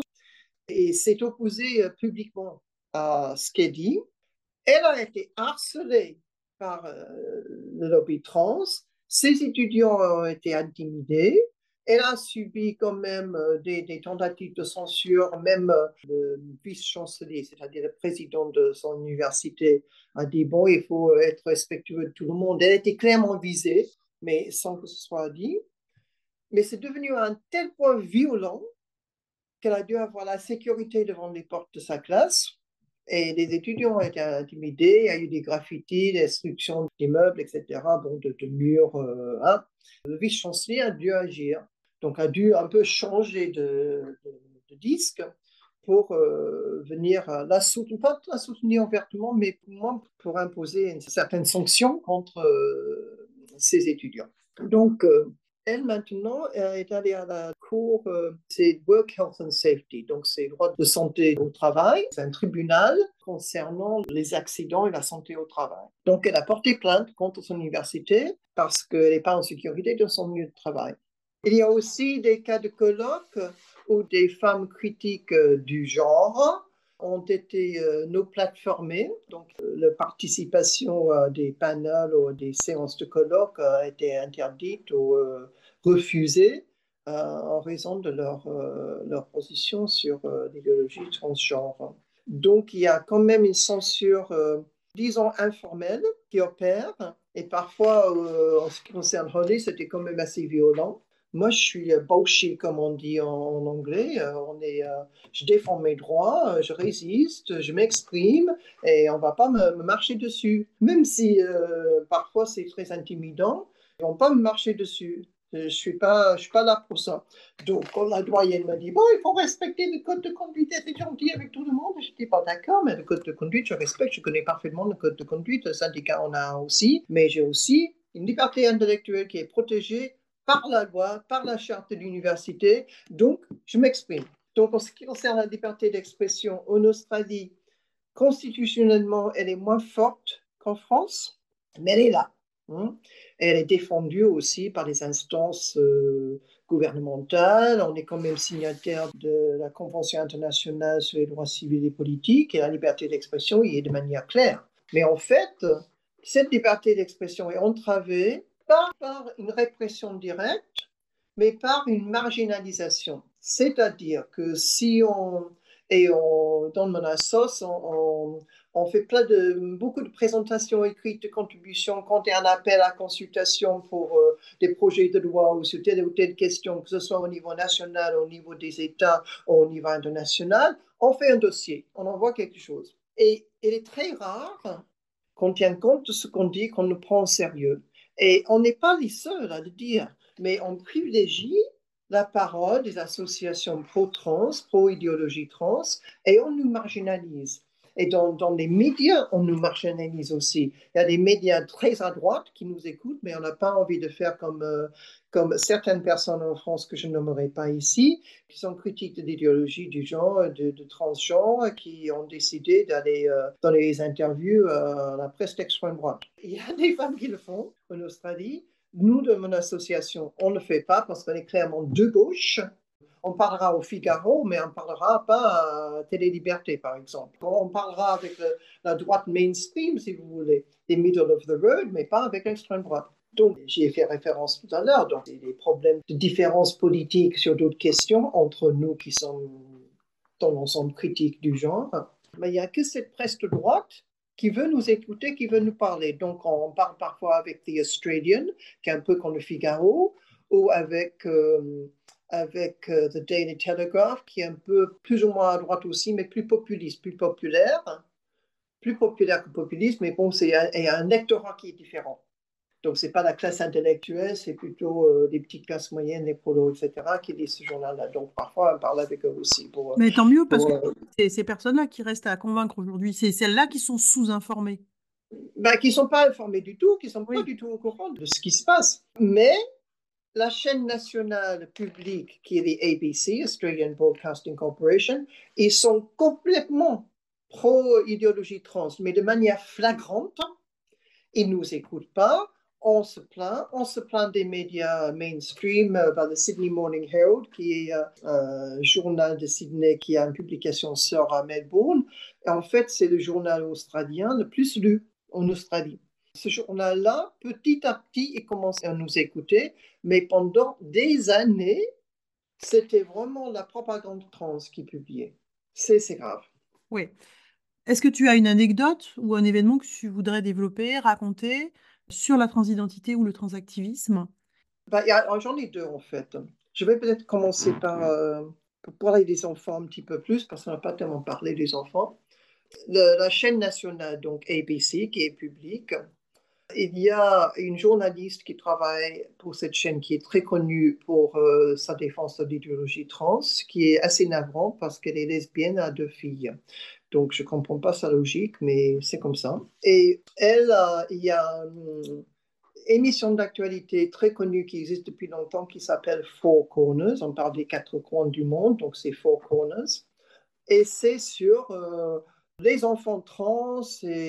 et s'est opposée publiquement à ce qu'elle dit. Elle a été harcelée par euh, le lobby trans. Ses étudiants ont été intimidés. Elle a subi quand même euh, des, des tentatives de censure. Même euh, le vice-chancelier, c'est-à-dire le président de son université, a dit bon, il faut être respectueux de tout le monde. Elle était clairement visée, mais sans que ce soit dit. Mais c'est devenu à un tel point violent qu'elle a dû avoir la sécurité devant les portes de sa classe. Et les étudiants ont été intimidés, il y a eu des graffitis, des destructions d'immeubles, et cetera, donc de, de murs. Euh, hein. Le vice-chancelier a dû agir, donc a dû un peu changer de, de, de disque pour euh, venir la soutenir, pas la soutenir ouvertement, mais pour moi, pour imposer une certaine sanction contre euh, ses étudiants. Donc, euh, elle, maintenant, est allée à la cour, euh, c'est Work Health and Safety, donc c'est droit de santé au travail. C'est un tribunal concernant les accidents et la santé au travail. Donc, elle a porté plainte contre son université parce qu'elle n'est pas en sécurité dans son lieu de travail. Il y a aussi des cas de colloques où des femmes critiques du genre ont été euh, non plateformées. Donc, euh, la participation à des panels ou des séances de colloques a été interdite ou euh, refusée euh, en raison de leur, euh, leur position sur euh, l'idéologie transgenre. Donc, il y a quand même une censure, euh, disons, informelle qui opère. Et parfois, euh, en ce qui concerne Holly, c'était quand même assez violent. Moi, je suis bullshit, comme on dit en, en anglais. Euh, on est, euh, je défends mes droits, je résiste, je m'exprime et on ne va pas me, me marcher dessus. Même si euh, parfois c'est très intimidant, ils ne vont pas me marcher dessus. Je ne suis pas, je suis pas là pour ça. Donc, quand la doyenne m'a dit, bon, il faut respecter le code de conduite, être gentil avec tout le monde. Je dis, pas d'accord, mais le code de conduite, je respecte, je connais parfaitement le code de conduite. Le syndicat en a un aussi, mais j'ai aussi une liberté intellectuelle qui est protégée par la loi, par la charte de l'université. Donc, je m'exprime. Donc, en ce qui concerne la liberté d'expression en Australie, constitutionnellement, elle est moins forte qu'en France, mais elle est là. Hein. Elle est défendue aussi par les instances euh, gouvernementales. On est quand même signataire de la Convention internationale sur les droits civils et politiques, et la liberté d'expression y est de manière claire. Mais en fait, cette liberté d'expression est entravée pas par une répression directe, mais par une marginalisation. C'est-à-dire que si on, et on, dans mon assos, on, on, on fait plein de, beaucoup de présentations écrites de contributions quand il y a un appel à consultation pour euh, des projets de loi ou sur telle ou telle question, que ce soit au niveau national, au niveau des États ou au niveau international, on fait un dossier, on envoie quelque chose. Et il est très rare qu'on tienne compte de ce qu'on dit, qu'on nous prend au sérieux. Et on n'est pas les seuls à le dire, mais on privilégie la parole des associations pro-trans, pro-idéologie trans, et on nous marginalise. Et dans, dans les médias, on nous marginalise aussi. Il y a des médias très à droite qui nous écoutent, mais on n'a pas envie de faire comme, euh, comme certaines personnes en France que je nommerai pas ici, qui sont critiques de l'idéologie du genre, de, de transgenre, qui ont décidé d'aller euh, dans les interviews euh, à la presse d'extrême droite. Il y a des femmes qui le font en Australie. Nous, de mon association, on ne le fait pas parce qu'on est clairement de gauche. On parlera au Figaro, mais on ne parlera pas à Télé Liberté, par exemple. On parlera avec le, la droite mainstream, si vous voulez, des middle of the road, mais pas avec l'extrême droite. Donc, j'y ai fait référence tout à l'heure, donc des problèmes de différences politiques sur d'autres questions entre nous qui sommes dans l'ensemble critique du genre. Mais il n'y a que cette presse de droite qui veut nous écouter, qui veut nous parler. Donc, on parle parfois avec The Australian, qui est un peu comme le Figaro, ou avec, euh, avec uh, The Daily Telegraph, qui est un peu plus ou moins à droite aussi, mais plus populiste, plus populaire, plus populaire que populiste, mais bon, c'est un, et un lectorat qui est différent. Donc, ce n'est pas la classe intellectuelle, c'est plutôt euh, les petites classes moyennes, les prolos, et cetera, qui lisent ce journal-là. Donc, parfois, on parle avec eux aussi. Pour, Mais tant mieux, parce pour, que euh, c'est ces personnes-là qui restent à convaincre aujourd'hui. C'est celles-là qui sont sous-informées. ben, qui ne sont pas informés du tout, qui ne sont pas Oui. du tout au courant de ce qui se passe. Mais la chaîne nationale publique, qui est l'A B C, Australian Broadcasting Corporation, ils sont complètement pro-idéologie trans, mais de manière flagrante. Ils ne nous écoutent pas. On se plaint. On se plaint des médias mainstream, euh, ben, le Sydney Morning Herald, qui est euh, un journal de Sydney qui a une publication sœur à Melbourne. Et en fait, c'est le journal australien le plus lu en Australie. Ce journal-là, petit à petit, il commence à nous écouter, mais pendant des années, c'était vraiment la propagande trans qui publiait. C'est, c'est grave. Oui. Est-ce que tu as une anecdote ou un événement que tu voudrais développer, raconter sur la transidentité ou le transactivisme? Ben, y a- j'en ai deux en fait. Je vais peut-être commencer par, euh, pour parler des enfants un petit peu plus, parce qu'on n'a pas tellement parlé des enfants. Le- la chaîne nationale, donc A B C, qui est publique, il y a une journaliste qui travaille pour cette chaîne qui est très connue pour euh, sa défense de l'idéologie trans, qui est assez navrante parce qu'elle est lesbienne à deux filles. Donc, je ne comprends pas sa logique, mais c'est comme ça. Et elle, euh, il y a une émission d'actualité très connue qui existe depuis longtemps qui s'appelle Four Corners. On parle des quatre coins du monde, donc c'est Four Corners. Et c'est sur euh, les enfants trans,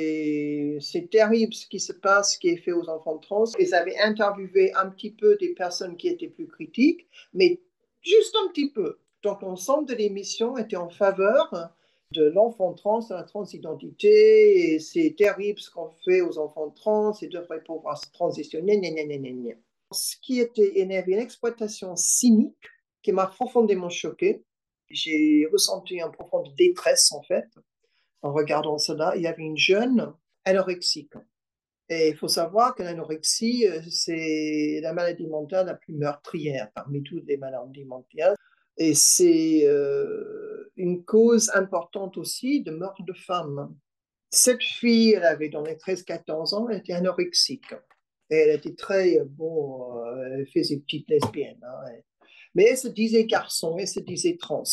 et c'est terrible ce qui se passe, ce qui est fait aux enfants trans. Ils avaient interviewé un petit peu des personnes qui étaient plus critiques, mais juste un petit peu. Donc l'ensemble de l'émission était en faveur de l'enfant trans, de la transidentité, et c'est terrible ce qu'on fait aux enfants trans, ils devraient pouvoir se transitionner, gna, gna, gna, gna. Ce qui était énervé, une exploitation cynique qui m'a profondément choquée. J'ai ressenti une profonde détresse, en fait, en regardant cela. Il y avait une jeune anorexique. Et il faut savoir que l'anorexie, c'est la maladie mentale la plus meurtrière parmi toutes les maladies mentales. Et c'est euh, une cause importante aussi de mort de femmes. Cette fille, elle avait dans les treize quatorze ans, elle était anorexique. Et elle était très, euh, bon, euh, elle faisait petite lesbienne, hein, elle. Mais elle se disait garçon, elle se disait trans.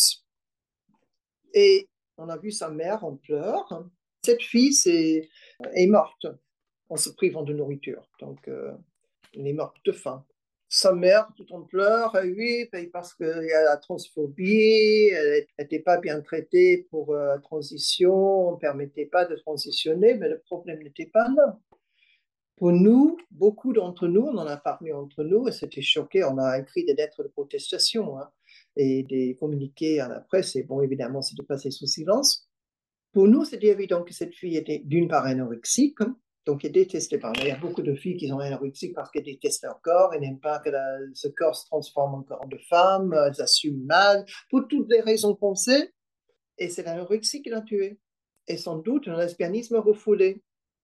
Et on a vu sa mère en pleurs. Cette fille c'est, est morte en se privant de nourriture. Donc, euh, elle est morte de faim. Sa mère, tout en pleurs, euh, oui, parce qu'il y a la transphobie, elle n'était pas bien traitée pour euh, la transition, on ne permettait pas de transitionner, mais le problème n'était pas là. Pour nous, beaucoup d'entre nous, on en a parlé entre nous et c'était choqué. On a écrit des lettres de protestation, hein, et des communiqués à la presse. Et bon, évidemment, c'était passé sous silence. Pour nous, c'était évident que cette fille était d'une part anorexique, donc elle détestait pas. Il y a beaucoup de filles qui sont anorexiques parce qu'elles détestent leur corps, elles n'aiment pas que la, ce corps se transforme en corps de femme, elles assument mal, pour toutes les raisons qu'on sait. Et c'est l'anorexie qui l'a tuée. Et sans doute un lesbianisme refoulé.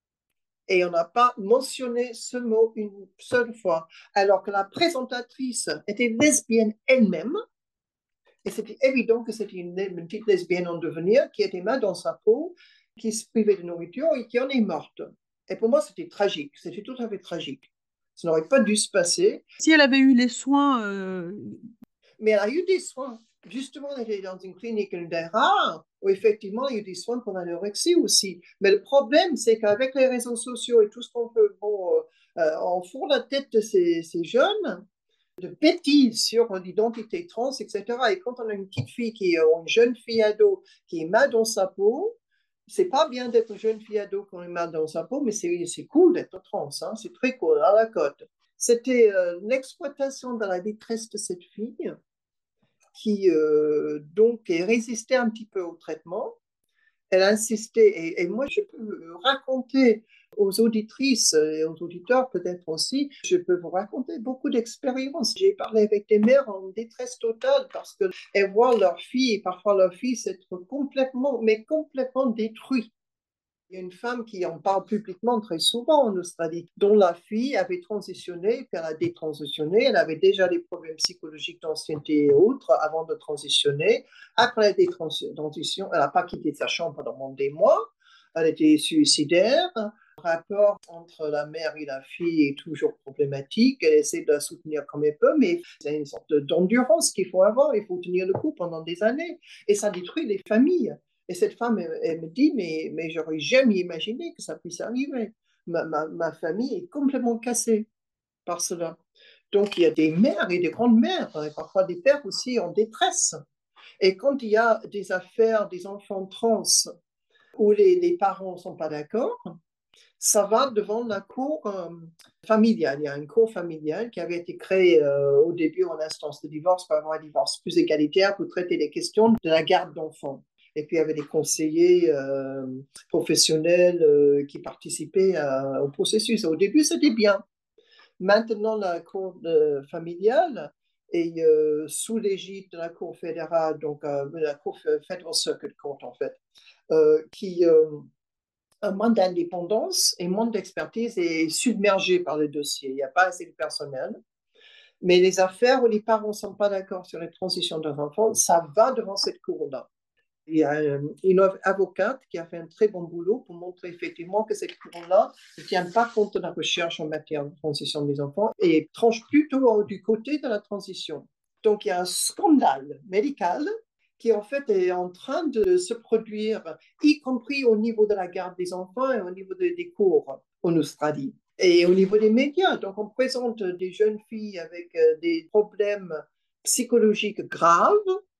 Et on n'a pas mentionné ce mot une seule fois, alors que la présentatrice était lesbienne elle-même, et c'était évident que c'était une, une petite lesbienne en devenir qui était mal dans sa peau, qui se privait de nourriture et qui en est morte. Et pour moi, c'était tragique, c'était tout à fait tragique. Ça n'aurait pas dû se passer. Si elle avait eu les soins... euh, Mais elle a eu des soins. Justement, elle était dans une clinique des rares où effectivement, il y a eu des soins pour l'anorexie aussi. Mais le problème, c'est qu'avec les réseaux sociaux et tout ce qu'on peut, bon, euh, on fourre la tête de ces, ces jeunes de bêtises sur l'identité trans, et cetera. Et quand on a une petite fille, qui est une jeune fille ado, qui est mal dans sa peau, c'est pas bien d'être une jeune fille ado quand on est mal dans sa peau, mais c'est cool d'être trans, hein, c'est très cool, à la cote. C'était euh, l'exploitation de la détresse de cette fille qui euh, donc résistait un petit peu au traitement. Elle insistait, et, et moi je peux raconter aux auditrices et aux auditeurs peut-être aussi, je peux vous raconter beaucoup d'expériences. J'ai parlé avec des mères en détresse totale parce qu'elles voient leur fille, parfois leur fils, être complètement, mais complètement détruit. Il y a une femme qui en parle publiquement très souvent en Australie, dont la fille avait transitionné, puis elle a détransitionné. Elle avait déjà des problèmes psychologiques d'ancienneté et autres avant de transitionner. Après la détransition, elle n'a pas quitté sa chambre pendant des mois. Elle était suicidaire. Le rapport entre la mère et la fille est toujours problématique. Elle essaie de la soutenir comme elle peut, mais c'est une sorte d'endurance qu'il faut avoir. Il faut tenir le coup pendant des années. Et ça détruit les familles. Et cette femme, elle, elle me dit, mais, mais j'aurais jamais imaginé que ça puisse arriver. Ma, ma, ma famille est complètement cassée par cela. Donc, il y a des mères et des grandes-mères, et parfois des pères aussi en détresse. Et quand il y a des affaires des enfants trans où les, les parents ne sont pas d'accord, ça va devant la cour euh, familiale. Il y a une cour familiale qui avait été créée euh, au début en instance de divorce pour avoir un divorce plus égalitaire pour traiter les questions de la garde d'enfants. Et puis, il y avait des conseillers euh, professionnels euh, qui participaient euh, au processus. Au début, c'était bien. Maintenant, la Cour de, familiale est euh, sous l'égide de la Cour fédérale, donc euh, la Cour Federal Circuit Court, en fait, euh, qui euh, a moins d'indépendance et moins d'expertise et est submergé par le dossier. Il n'y a pas assez de personnel. Mais les affaires où les parents ne sont pas d'accord sur les transitions d'un enfant, ça va devant cette cour-là. Il y a une avocate qui a fait un très bon boulot pour montrer effectivement que cette cour-là ne tient pas compte de la recherche en matière de transition des enfants et tranche plutôt du côté de la transition. Donc il y a un scandale médical qui en fait est en train de se produire, y compris au niveau de la garde des enfants et au niveau de, des cours en Australie. Et au niveau des médias, donc on présente des jeunes filles avec des problèmes psychologiques graves,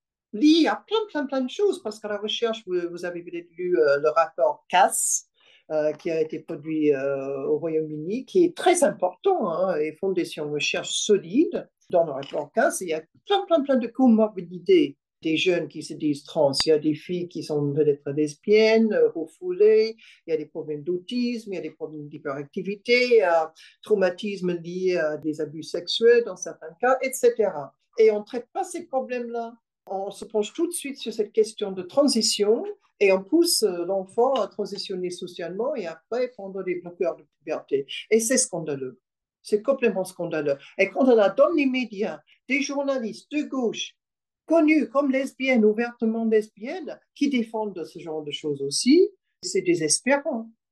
lié à plein, plein, plein de choses, parce qu'à la recherche, vous, vous avez peut-être lu euh, le rapport C A S, euh, qui a été produit euh, au Royaume-Uni, qui est très important, hein, et fondé sur une recherche solide. Dans le rapport C A S, il y a plein, plein, plein de comorbidités des jeunes qui se disent trans. Il y a des filles qui sont peut-être lesbiennes, refoulées, il y a des problèmes d'autisme, il y a des problèmes d'hyperactivité, il y a traumatisme lié à des abus sexuels dans certains cas, et cetera. Et on ne traite pas ces problèmes-là. On se penche tout de suite sur cette question de transition et on pousse l'enfant à transitionner socialement et après prendre des bloqueurs de puberté. Et c'est scandaleux. C'est complètement scandaleux. Et quand on a dans les médias des journalistes de gauche connus comme lesbiennes, ouvertement lesbiennes, qui défendent ce genre de choses aussi, c'est désespérant.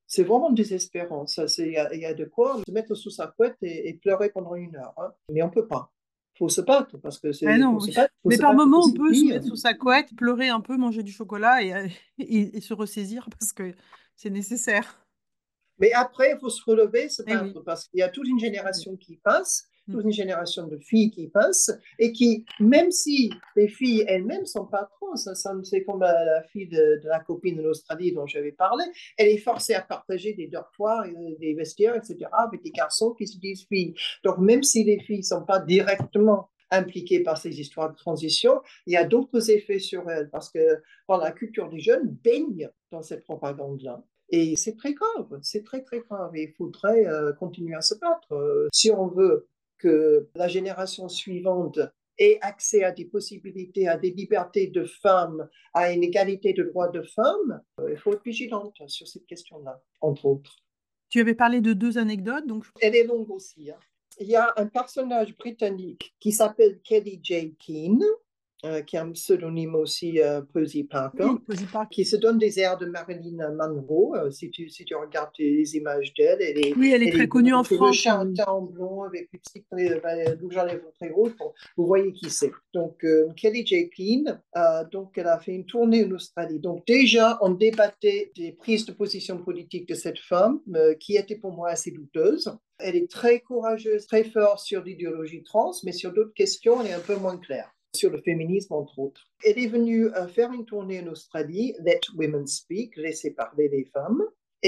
C'est vraiment désespérant. Ça, c'est, il y a, il y a de quoi se mettre sous sa couette et, et pleurer pendant une heure, hein. Mais on peut pas. Il faut se battre parce que Ah c'est, non, faut se oui. battre, faut Mais se par battre moment, pour on ses peut se filles. mettre sous sa couette, pleurer un peu, manger du chocolat et, euh, et, et se ressaisir parce que c'est nécessaire. Mais après, il faut se relever, se Eh oui. battre, parce qu'il y a toute une Faut se relever. génération qui passe, Mm. toute une génération de filles qui passent, et qui, même si les filles elles-mêmes sont pas trans, ça, ça, c'est comme la, la fille de, de la copine de l'Australie dont j'avais parlé, elle est forcée à partager des dortoirs, des vestiaires, et cetera, avec des garçons qui se disent filles. Donc, même si les filles sont pas directement impliquées par ces histoires de transition, il y a d'autres effets sur elles, parce que bon, la culture des jeunes baigne dans cette propagande-là. Et c'est très grave, c'est très très grave. Et il faudrait euh, continuer à se battre. Euh, si on veut que la génération suivante ait accès à des possibilités, à des libertés de femmes, à une égalité de droits de femmes, euh, il faut être vigilante sur cette question-là, entre autres. Tu avais parlé de deux anecdotes, donc Elle est longue aussi, hein. Il y a un personnage britannique qui s'appelle Kelly J. Keane, euh, qui a un pseudonyme aussi, euh, Posy Parker, oui, Posy Park. qui se donne des airs de Marilyn Monroe. Euh, si, tu, si tu regardes les images d'elle, elle est, Oui, elle est elle très est connue blonde, en cheveux France. euh, châtains blonds avec une petite euh, rouge à lèvres très rouge. Bon, vous voyez qui c'est. Donc, euh, Kelly J. Keane, euh, donc, elle a fait une tournée en Australie. Donc, déjà, on débattait des prises de position politique de cette femme, euh, qui était pour moi assez douteuse. Elle est très courageuse, très forte sur l'idéologie trans, mais sur d'autres questions, elle est un peu moins claire, sur le féminisme, entre autres. Elle est venue euh, faire une tournée en Australie, Let Women Speak, laisser parler les femmes.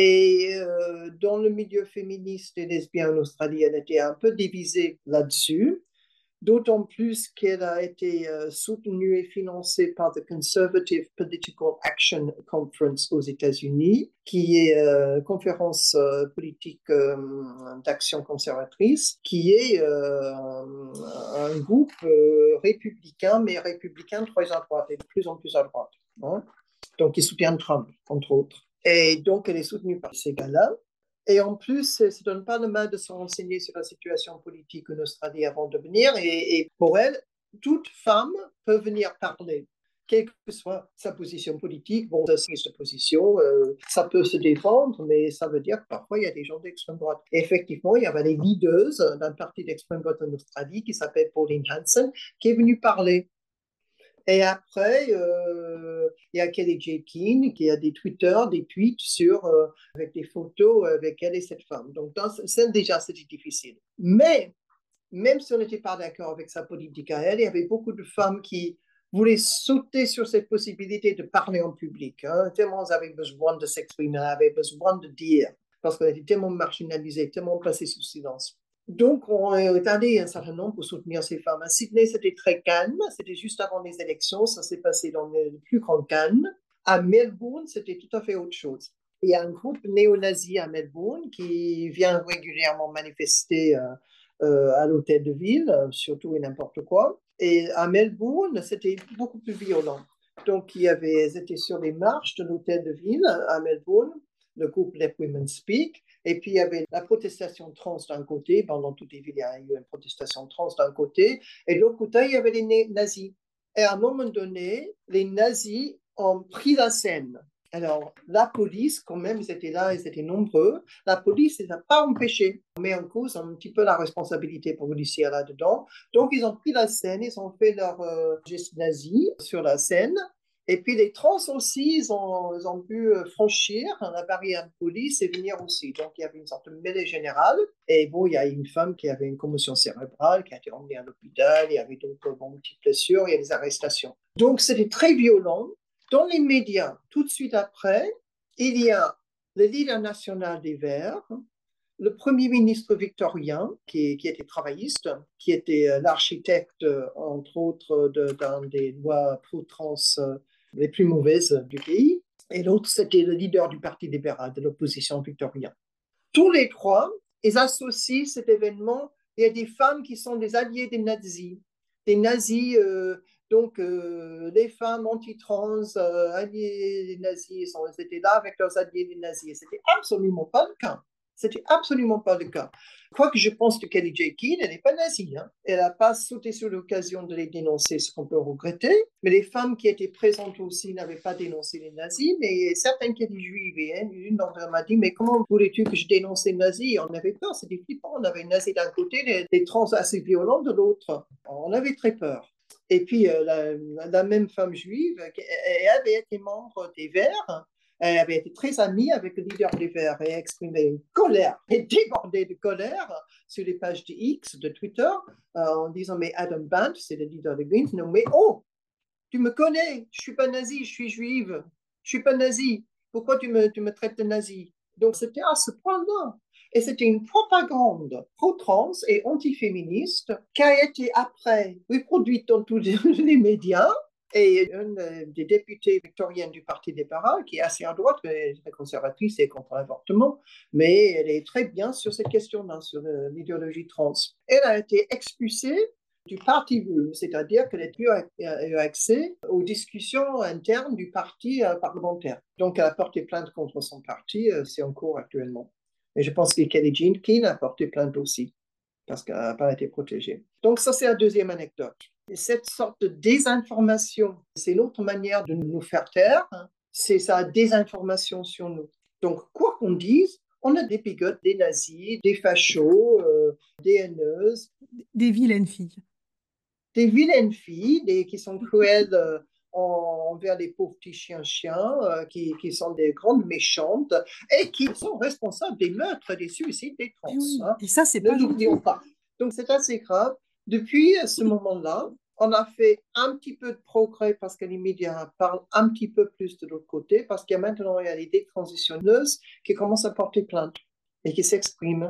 Et euh, dans le milieu féministe et lesbien en Australie, elle était un peu divisée là-dessus. D'autant plus qu'elle a été euh, soutenue et financée par the Conservative Political Action Conference aux États-Unis, qui est une euh, conférence euh, politique euh, d'action conservatrice, qui est euh, un groupe euh, républicain, mais républicain très à droite et de plus en plus à droite, hein. Donc, ils soutiennent Trump, entre autres. Et donc, elle est soutenue par ces gars-là. Et en plus, ça ne donne pas le mal de se renseigner sur la situation politique en Australie avant de venir. Et, et pour elle, toute femme peut venir parler, quelle que soit sa position politique. Bon, ça, c'est sa position, euh, ça peut se défendre, mais ça veut dire que parfois, il y a des gens d'extrême droite. Et effectivement, il y avait les leaders d'un parti d'extrême droite en Australie qui s'appelle Pauline Hanson, qui est venue parler. Et après, euh, il y a Kelly J. Keane qui a des Twitter, des tweets sur, euh, avec des photos avec elle et cette femme. Donc, dans, c'est, déjà, c'était difficile. Mais, même si on n'était pas d'accord avec sa politique à elle, il y avait beaucoup de femmes qui voulaient sauter sur cette possibilité de parler en public, hein, tellement elles avaient besoin de s'exprimer, elles avaient besoin de dire, parce qu'elles étaient tellement marginalisées, tellement placées sous silence. Donc, on est allé un certain nombre pour soutenir ces femmes. À Sydney, c'était très calme. C'était juste avant les élections. Ça s'est passé dans le plus grand calme. À Melbourne, c'était tout à fait autre chose. Il y a un groupe néo-nazi à Melbourne qui vient régulièrement manifester euh, euh, à l'hôtel de ville, surtout et n'importe quoi. Et à Melbourne, c'était beaucoup plus violent. Donc, il y avait, ils étaient sur les marches de l'hôtel de ville à Melbourne, le groupe Let Women Speak. Et puis, il y avait la protestation trans d'un côté. Dans toutes les villes, il y a eu une protestation trans d'un côté. Et de l'autre côté, il y avait les nazis. Et à un moment donné, les nazis ont pris la scène. Alors, la police, quand même, ils étaient là, ils étaient nombreux. La police ne les a pas empêchés. On met en cause un petit peu la responsabilité policière là-dedans. Donc, ils ont pris la scène, ils ont fait leur euh, geste nazi sur la scène. Et puis les trans aussi, ils ont, ils ont pu franchir la barrière de police et venir aussi. Donc il y avait une sorte de mêlée générale. Et bon, il y a une femme qui avait une commotion cérébrale, qui a été emmenée à l'hôpital. Il y avait d'autres bon, petites blessures, il y a des arrestations. Donc c'était très violent. Dans les médias, tout de suite après, il y a le leader national des Verts, le Premier ministre victorien, qui, qui était travailliste, qui était l'architecte, entre autres, de, d'un des lois pro-trans les plus mauvaises du pays. Et l'autre, c'était le leader du Parti libéral, de l'opposition victorienne. Tous les trois, ils associent cet événement. Il y a des femmes qui sont des alliés des nazis. Des nazis, euh, donc euh, les femmes anti-trans, euh, alliées des nazis, elles étaient là avec leurs alliés des nazis. Et ce n'était absolument pas le cas. C'était absolument pas le cas. Quoi que je pense de Kelly Jenkins, elle n'est pas nazie. Hein. Elle n'a pas sauté sur l'occasion de les dénoncer, ce qu'on peut regretter. Mais les femmes qui étaient présentes aussi n'avaient pas dénoncé les nazis. Mais certaines qui étaient juives, et une d'entre elles m'a dit, mais comment voulais-tu que je dénonce les nazis? On avait peur, c'était flippant. On avait les nazis d'un côté, les, les trans assez violents de l'autre. On avait très peur. Et puis, euh, la, la même femme juive, elle avait été membre des Verts. Elle avait été très amie avec le leader des Verts et exprimé une colère et débordée de colère sur les pages de X, de Twitter, euh, en disant, mais Adam Bandt, c'est le leader des Greens, non, mais oh, tu me connais, je ne suis pas nazie, je suis juive, je ne suis pas nazie, pourquoi tu me, tu me traites de nazie? Donc, c'était à ce point-là. Et c'était une propagande pro-trans et anti-féministe qui a été après reproduite dans tous les médias. Et une des députées victoriennes du Parti des Paras, qui est assez à droite, elle est très conservatrice et contre l'avortement, mais elle est très bien sur cette question-là, sur l'idéologie trans. Elle a été expulsée du parti bleu, c'est-à-dire qu'elle n'a plus eu accès aux discussions internes du parti parlementaire. Donc, elle a porté plainte contre son parti, c'est en cours actuellement. Et je pense que Kelly Jenkins a porté plainte aussi, parce qu'elle n'a pas été protégée. Donc, ça, c'est la deuxième anecdote. Et cette sorte de désinformation, c'est l'autre manière de nous faire taire, hein, c'est sa désinformation sur nous. Donc, quoi qu'on dise, on a des bigotes, des nazis, des fachos, euh, des haineuses. Des vilaines filles. Des vilaines filles des, qui sont cruelles euh, envers les pauvres petits chiens-chiens, euh, qui, qui sont des grandes méchantes et qui sont responsables des meurtres, des suicides, des trans. Et, oui. Hein. Et ça, c'est ne pas l'oublions pas. Donc, c'est assez grave. Depuis ce moment-là, on a fait un petit peu de progrès parce que les médias parlent un petit peu plus de l'autre côté, parce qu'il y a maintenant il y a des détransitionneuses qui commencent à porter plainte et qui s'expriment.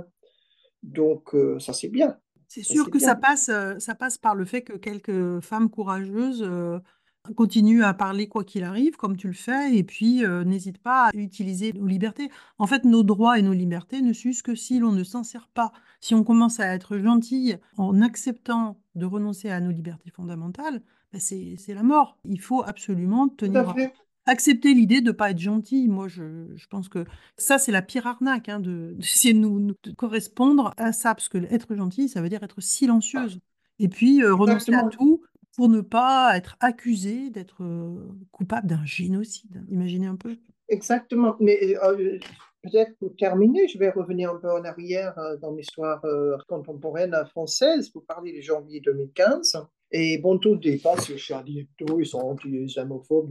Donc, euh, ça, c'est bien. C'est Ça, sûr c'est que bien. ça passe, euh, ça passe par le fait que quelques femmes courageuses euh, continuent à parler quoi qu'il arrive, comme tu le fais, et puis euh, n'hésitent pas à utiliser nos libertés. En fait, nos droits et nos libertés ne s'usent que si l'on ne s'en sert pas. Si on commence à être gentille en acceptant de renoncer à nos libertés fondamentales, ben c'est, c'est la mort. Il faut absolument Tout à tenir, fait. accepter l'idée de ne pas être gentil. Moi, je, je pense que ça, c'est la pire arnaque, hein, de, d'essayer de nous, nous de correspondre à ça, parce que être gentil, ça veut dire être silencieuse. Et puis, euh, renoncer à Exactement. tout pour ne pas être accusé d'être euh, coupable d'un génocide. Imaginez un peu. Exactement. Mais euh, peut-être pour terminer, je vais revenir un peu en arrière euh, dans l'histoire euh, contemporaine française. Vous parlez de janvier deux mille quinze. Et bon, tout dépasse sur Charlie Hebdo, ils sont anti-islamophobes,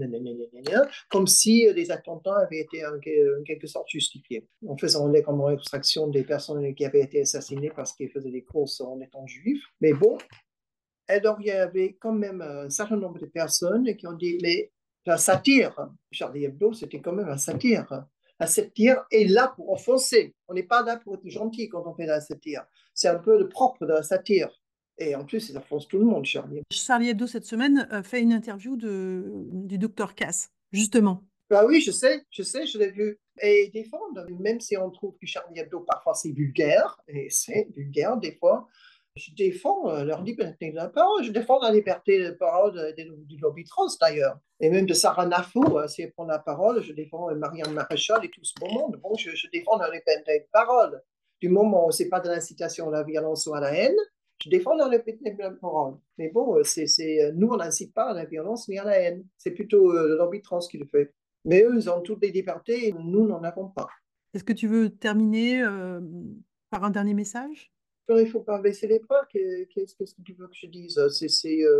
comme si euh, les attentats avaient été en, en quelque sorte justifiés, en faisant les comme extraction des personnes qui avaient été assassinées parce qu'ils faisaient des courses en étant juifs. Mais bon, alors il y avait quand même un certain nombre de personnes qui ont dit, mais la satire, Charlie Hebdo, c'était quand même un satire. La satire est là pour offenser. On n'est pas là pour être gentil quand on fait la satire. C'est un peu le propre de la satire. Et en plus, ça offense tout le monde, Charlie. Charlie Hebdo, cette semaine, euh, fait une interview de, du docteur Cass, justement. Bah oui, je sais, je sais, je l'ai vu. Et défendre, même si on trouve que Charlie Hebdo, parfois, c'est vulgaire, et c'est vulgaire des fois, je défends euh, leur liberté de la parole, je défends la liberté de parole euh, du lobby trans d'ailleurs, et même de Sarah Nafo, euh, si elle prend la parole, je défends euh, Marianne Maréchal et tout ce beau monde. Bon, je, je défends la liberté de parole. Du moment où ce n'est pas de l'incitation à la violence ou à la haine, je défends la liberté de la parole. Mais bon, euh, c'est, c'est, euh, nous, on n'incite pas à la violence ni à la haine. C'est plutôt euh, le lobby trans qui le fait. Mais eux, ils ont toutes les libertés et nous, n'en avons pas. Est-ce que tu veux terminer euh, par un dernier message? Il ne faut pas baisser les bras. Qu'est-ce que tu veux que je dise? C'est, c'est euh,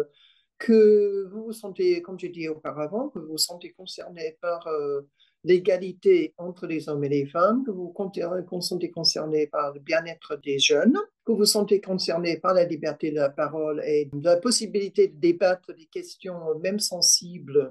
que vous vous sentez, comme j'ai dit auparavant, que vous vous sentez concerné par euh, l'égalité entre les hommes et les femmes, que vous vous sentez concerné par le bien-être des jeunes, que vous vous sentez concerné par la liberté de la parole et la possibilité de débattre des questions même sensibles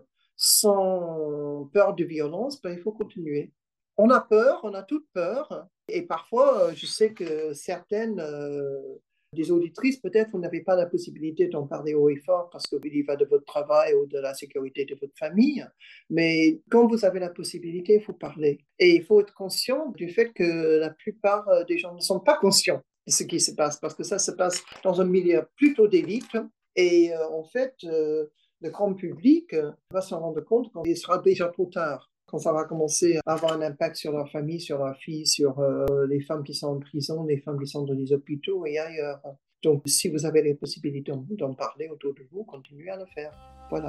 sans peur de violence, ben, il faut continuer. On a peur, on a toute peur, et parfois, je sais que certaines euh, des auditrices, peut-être, vous n'avez pas la possibilité d'en parler haut et fort parce qu'il y va de votre travail ou de la sécurité de votre famille. Mais quand vous avez la possibilité, il faut parler. Et il faut être conscient du fait que la plupart des gens ne sont pas conscients de ce qui se passe parce que ça se passe dans un milieu plutôt d'élite. Et euh, en fait, euh, le grand public va s'en rendre compte quand il sera déjà trop tard. quand ça va commencer à avoir un impact sur leur famille, sur leurs filles, sur euh, les femmes qui sont en prison, les femmes qui sont dans les hôpitaux et ailleurs. Donc, si vous avez les possibilités d'en parler autour de vous, continuez à le faire. Voilà.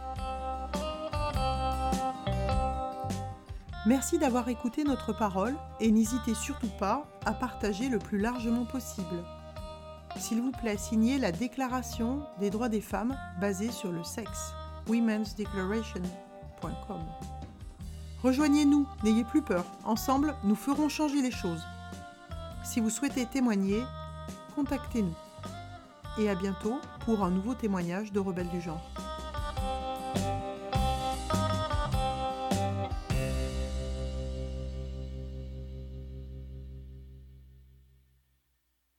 Merci d'avoir écouté notre parole et n'hésitez surtout pas à partager le plus largement possible. S'il vous plaît, signez la Déclaration des droits des femmes basée sur le sexe, womens declaration point com. Rejoignez-nous, n'ayez plus peur. Ensemble, nous ferons changer les choses. Si vous souhaitez témoigner, contactez-nous. Et à bientôt pour un nouveau témoignage de Rebelles du genre.